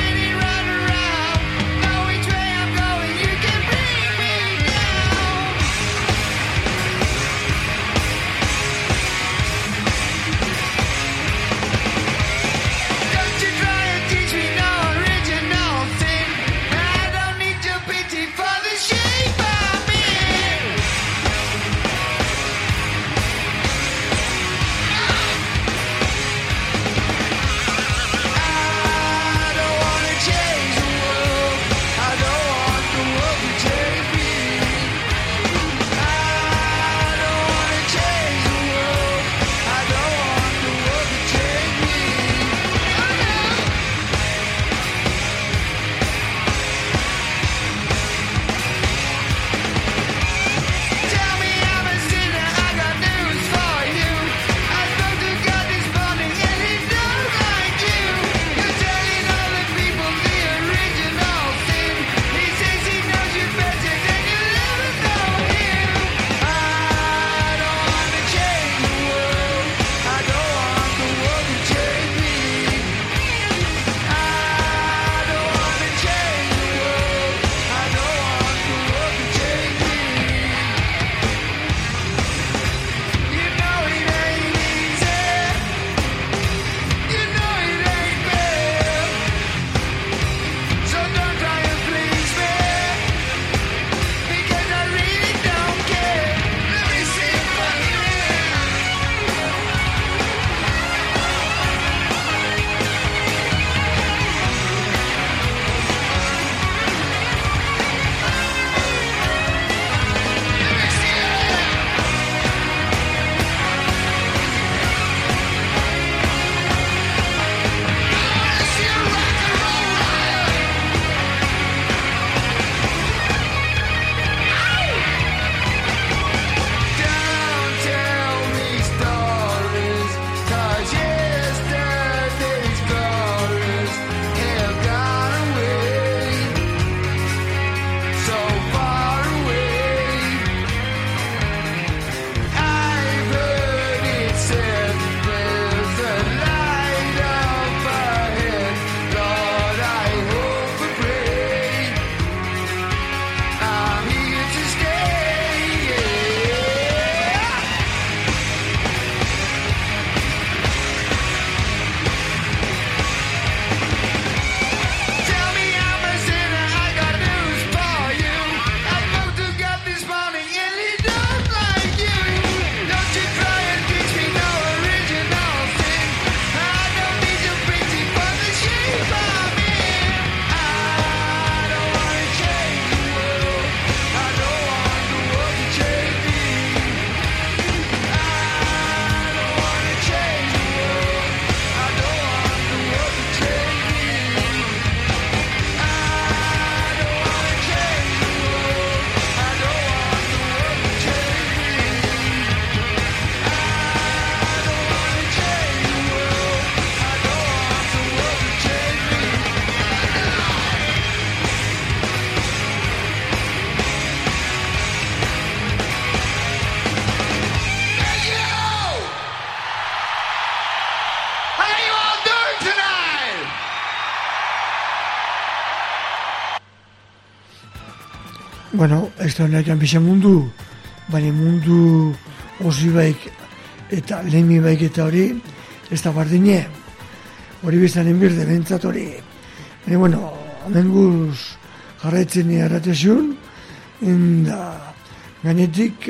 Bueno, ez da honetan bizan mundu, baina mundu osi baik eta lehemi baik eta hori, ez da bardine. Hori bizanen birde, bentsat hori. Baina, bueno, amenguz jarraitzen erratesun, eta gainetik,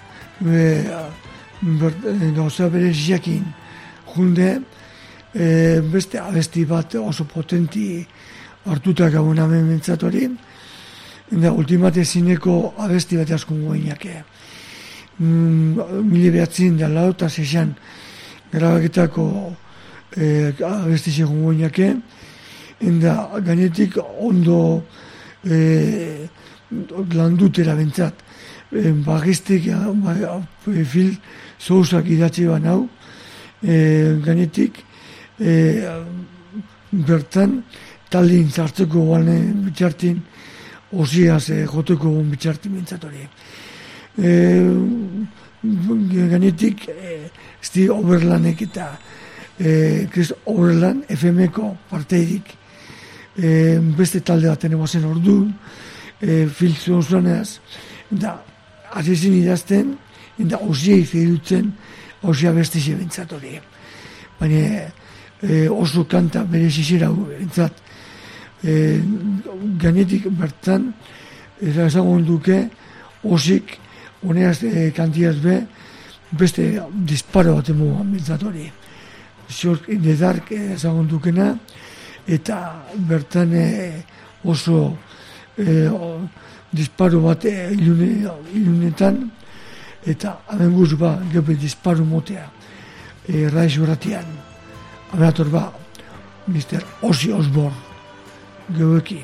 gauza bereziakin junde, beste abesti bat oso potenti hartuta gabun hemen bentsat hori, eta ultimate zineko abesti bat askun goinake. 1906 grabaketako abesti segun goinake, eta gainetik ondo landutera bentsat. Bagistik fil zouzak idatzi ban hau, gainetik bertan taldin zartzeko guanen bitxartin, osiaz joteko gon bitxartin bentsat hori. Gainetik Steve Overlandek eta Chris Overland FM-ko parteidik beste talde baten egoazen orduan, fil zouzanez, da azizin idazten, eta osia izidutzen, osia bestize bentsat hori. Baina oso kanta bere zizera bentsat. Gainetik bertan, ezagun duke, osik, honeaz kantiaz be, beste disparo bat emuan bentsat hori. Short in the Dark ezagun dukena, eta bertan oso disparo bat ilunetan, eta hemen guz gebe disparo motea raiz horratian. Abeator Mr. Ozzy Osbourne gebekin.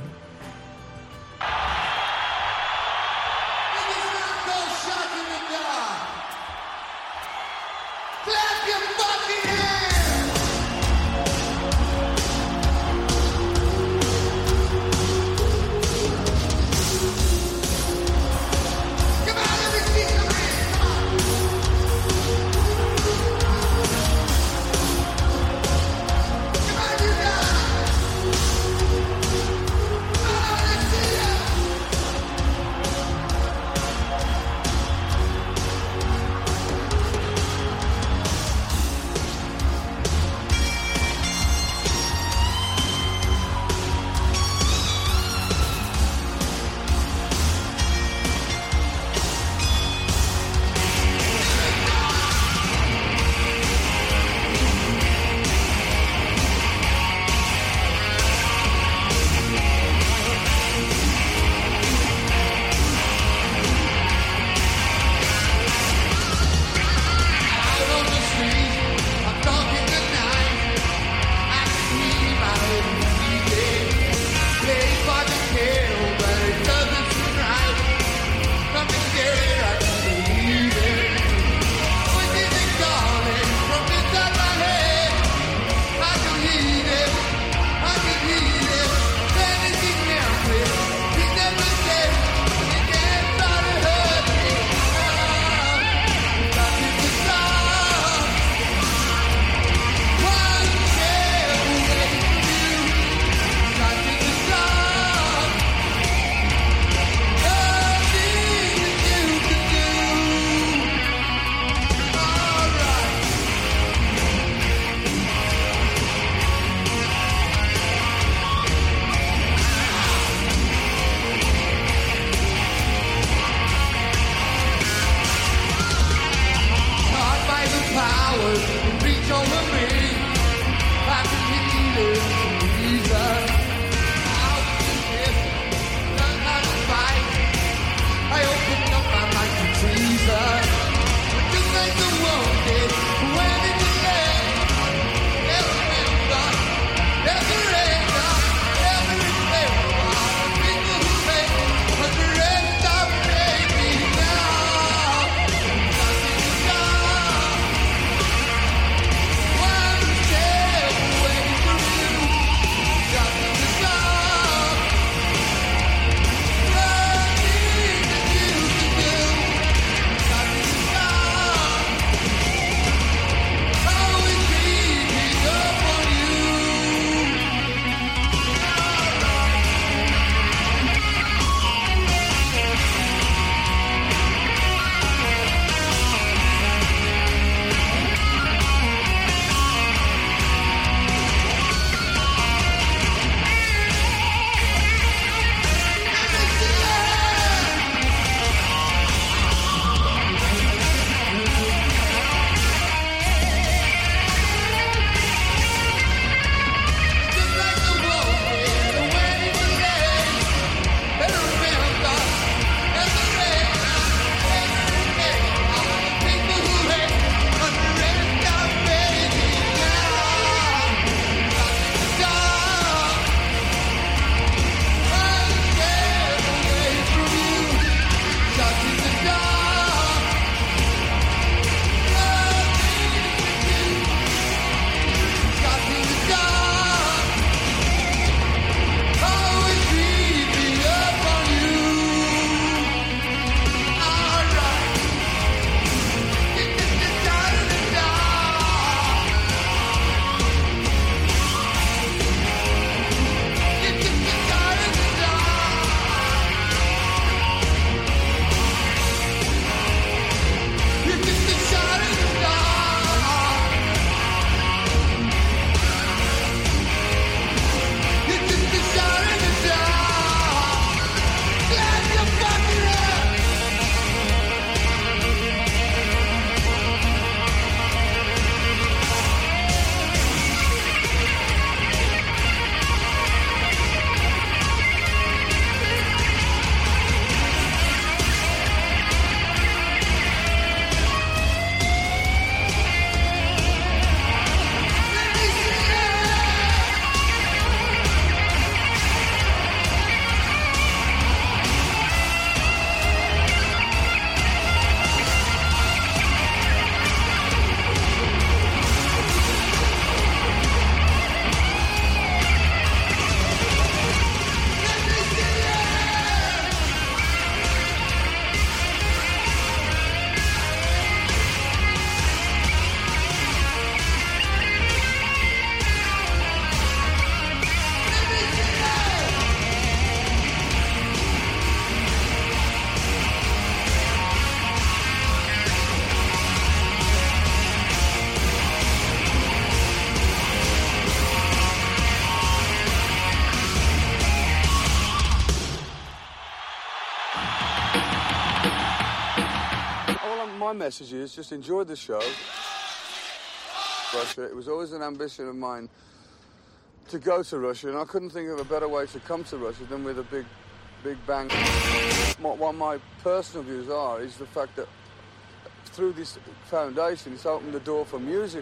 message is just enjoy the show. Russia. It was always an ambition of mine to go to Russia, and I couldn't think of a better way to come to Russia than with a big bang. What my personal views are is the fact that through this foundation, it's opened the door for music.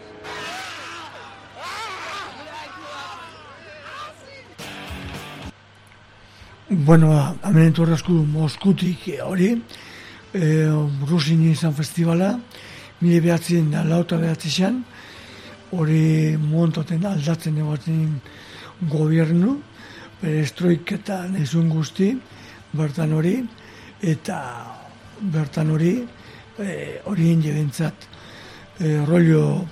Bueno, hemen etorrazku Moskutik hori, Rusin izan festivala, 1909 hori montoten aldatzen egoten gobernu, perestroiketan ezun guzti, bertan hori, eta bertan hori, horien jebentzat, rollo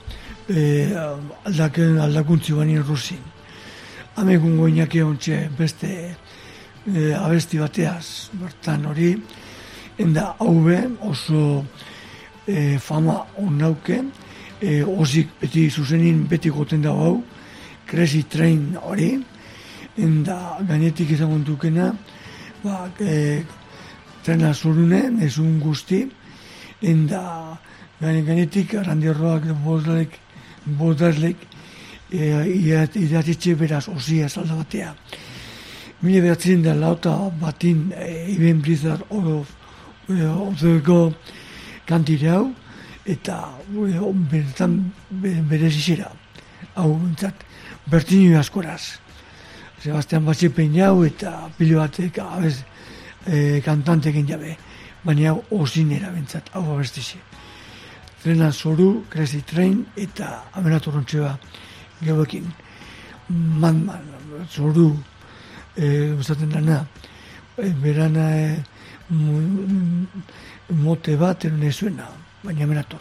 aldakuntzi banien Rusin. Hamegun goinak egontxe beste abesti bateaz, bertan hori, enda haube oso fama onnauke, ozik beti zuzenin beti goten dago hau, Crazy Train hori, enda gainetik izan dukena, trena zurune, ezun guzti, enda gainetik arrandirroak bozdarlek idatitxe beraz osia salda batea. 1908 batin Even Blizzard of the Go kantire hau, eta bertan berezizera, hau bentsat, Bertinu askoraz. Sebastian Batxepen jau eta pilo batek kantanteken jabe, baina hau osinera bentsat, hau abestize. Trena zoru, Crazy Train eta amenatorrontxeba geuekin. Man, zoru, uzaten dana, berana mote bat nezuena, baina amenator.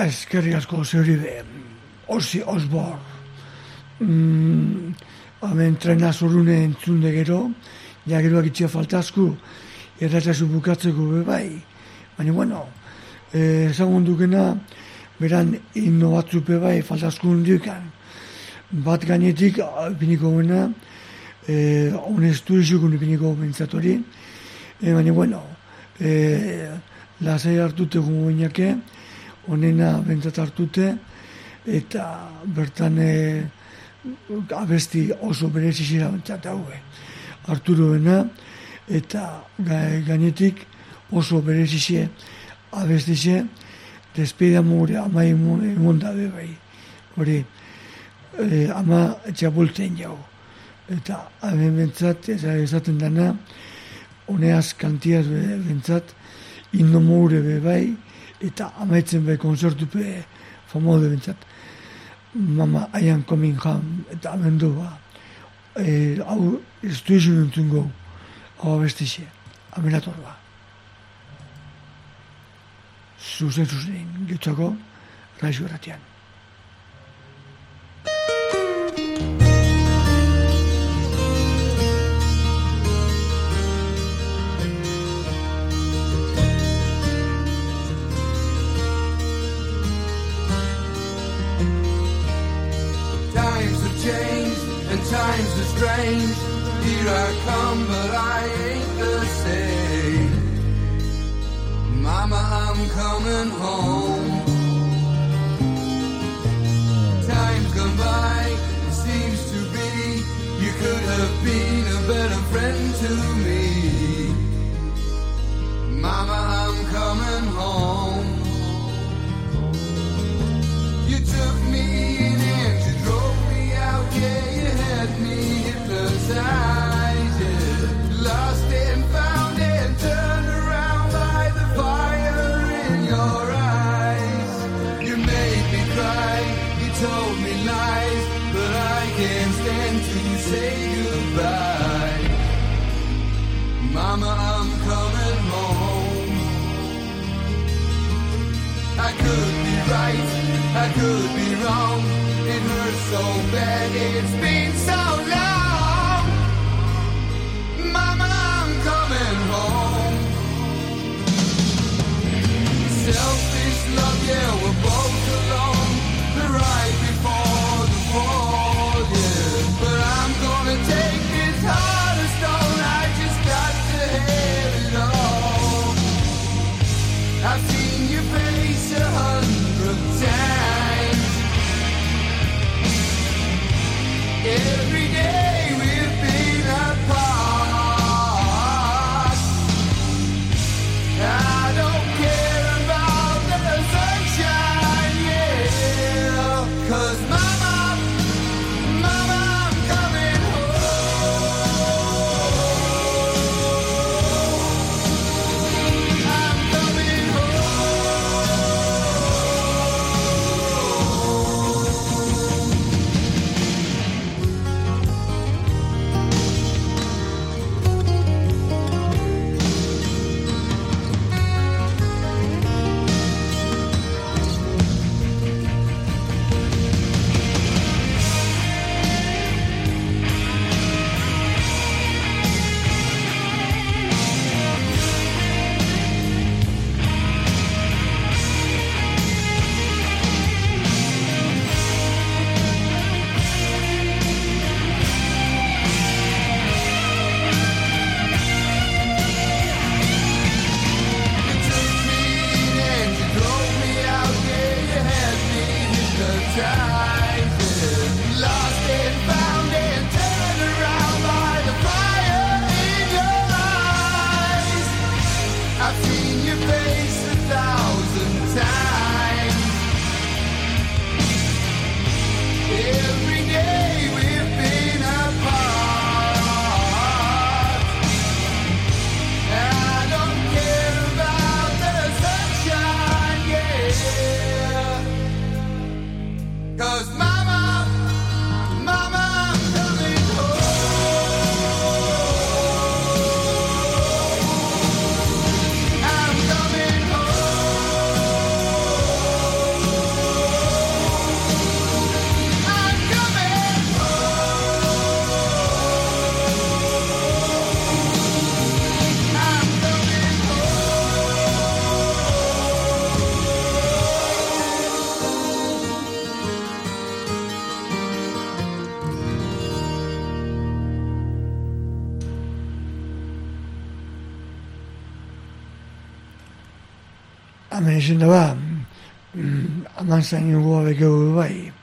Eskerrik asko zeuri be, osbor. Hemen trena zorune entzunde gero, ja geroak itxia faltazku, erratazu bukatzeko be bai. Baina, bueno, ezagun dukena, beran himno batzupe bai faltazku hundiukan. Bat gainetik, ipiniko gena, honestu izukun ipiniko bentsatori. Baina, bueno, lasai hartute gungo bainake, honena bentsat hartute, eta bertan abesti oso berezizera bentsat haue. Arturoena, eta gainetik oso berezize abestize, despida mure ama imonda bai. Hori, ama txapultzen jau. Eta hemen bentsat, esaten dana, honeaz kantiaz bentsat, himno mure bai, eta amaitzen be konzertupe famode bentsat. Mama, I am coming home, eta amendu ba. Hau, ez du izun entzungo, hau abestize, amenator ba. Zuzen, gehiago, raizu erratian. Times are strange, here I come, but I ain't the same. Mama, I'm coming home. Time's gone by, it seems to be, you could have been a better friend to me. Mama, I'm coming home. You took me in and you drove me out, yeah. Me hypnotized, yeah. Lost and found and turned around by the fire in your eyes. You made me cry, you told me lies, but I can't stand to say goodbye. Mama, I'm coming home. I could be right, I could be wrong. It hurts so bad, it's been so long. Mama, I'm coming home. Selfish love, yeah, we're both alone. The right before the fall, yeah. But I'm gonna take this heart of stone. I just got to have it all. I've seen your face 100 times. Every day izan da ba, aman zain goa bekeu bai,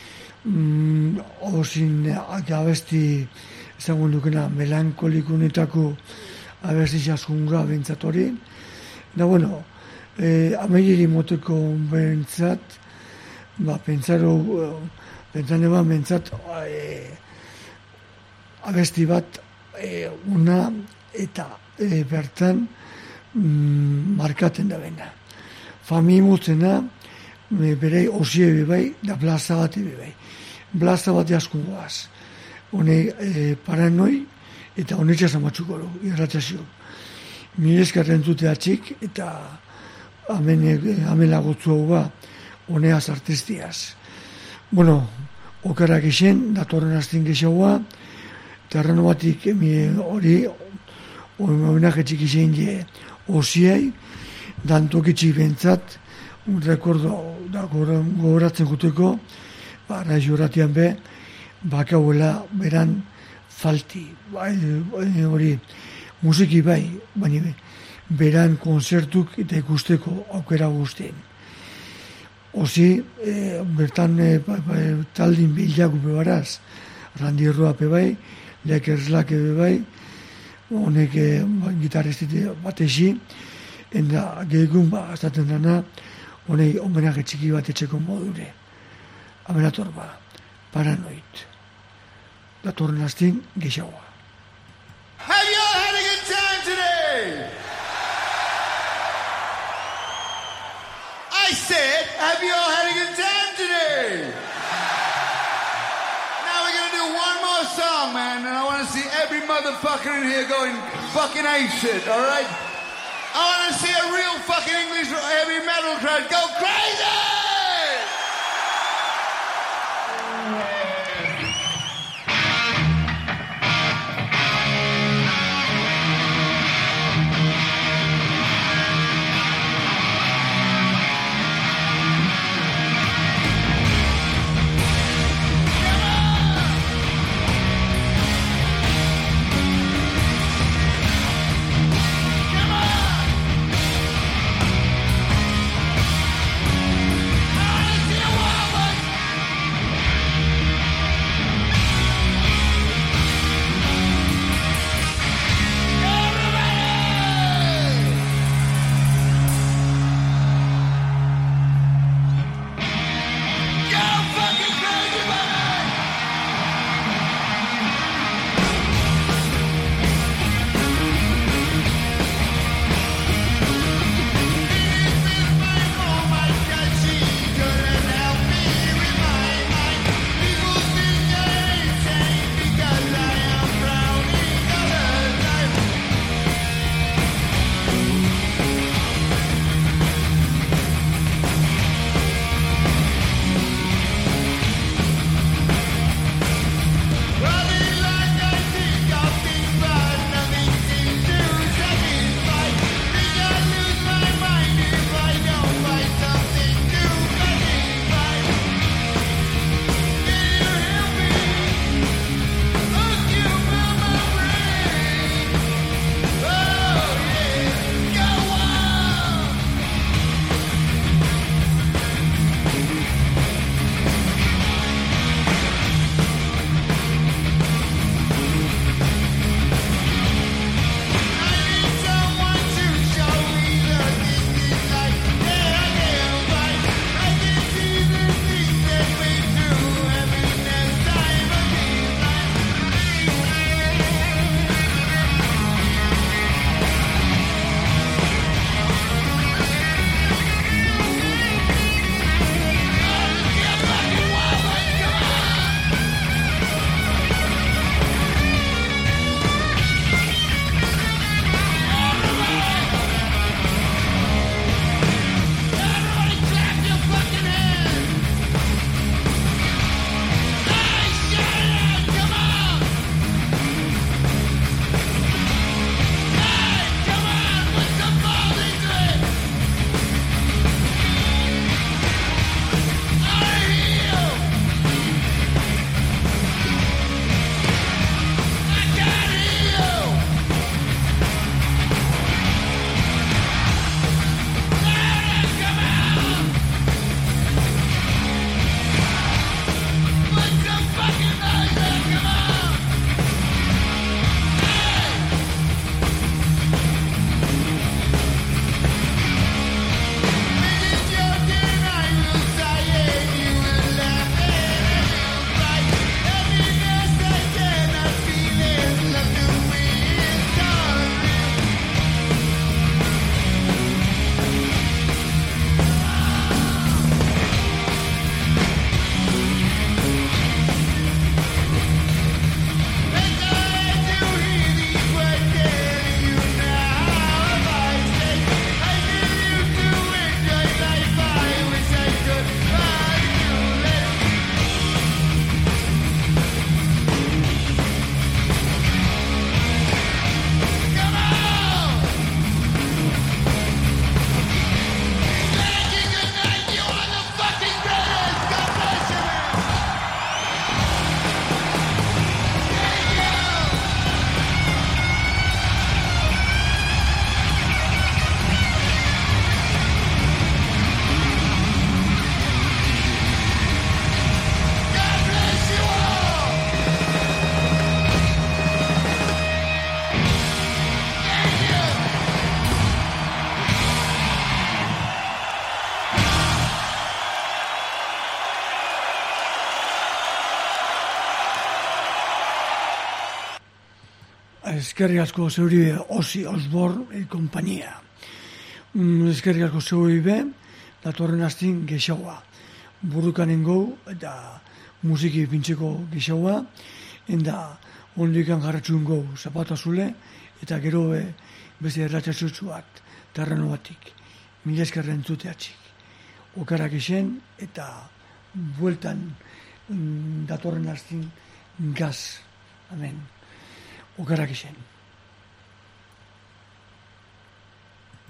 osin abesti ezagun dukena melankolikunetako abesti jaskunga bentsat hori. Da bueno, amaieri moteko bentsat, pentsane ba bentsat abesti bat una eta bertan markaten da bena. Fami mutzena, bere osie bebai, da blaza bat bebai. Blaza bat jaskungoaz. Hone paranoi eta honetxas amatxuko du, irratxasio. Mirezkarren zute atxik eta amelagotzu hau ba, honeaz artistiaz. Bueno, okerrak isen, datorren azten gexaua, terreno batik hori, homenajetxik isen je osiai, dantokitxik bentsat, un rekordo da gogoratzen guteko, bara joratian be, bakauela beran falti, hori musiki bai, baina beran konzertuk eta ikusteko aukera guztien. Osi, bertan taldin bilaku bebaraz, Randi Erroape bai, Lekerslake bai, honek gitarrestite bat esi, enda gehiagun gaztaten dana, honei homenage txiki bat etxeko modure. Amenator ba, paranoid. Datorren aztin gexaua. Have you all had a good time today? I said, have you all had a good time today? Now we're gonna do one more song, man, and I want to see every motherfucker in here going fucking ape shit, all right? I want to see a real fucking English heavy metal crowd go crazy! eskerrik asko zeuri Ozzy Osbourne kompainia. Eskerrik asko zeuri be, datorren astin gexaua. Burrukanen gau eta musiki pintzeko gexaua, enda ondikan jarratxun gau zapata zule, eta gero beste erratxatzutzu bat, terreno batik. Mila eskerren zuteatxik. Okarak isen eta bueltan datorren astin gaz. Amen. Okarak isen.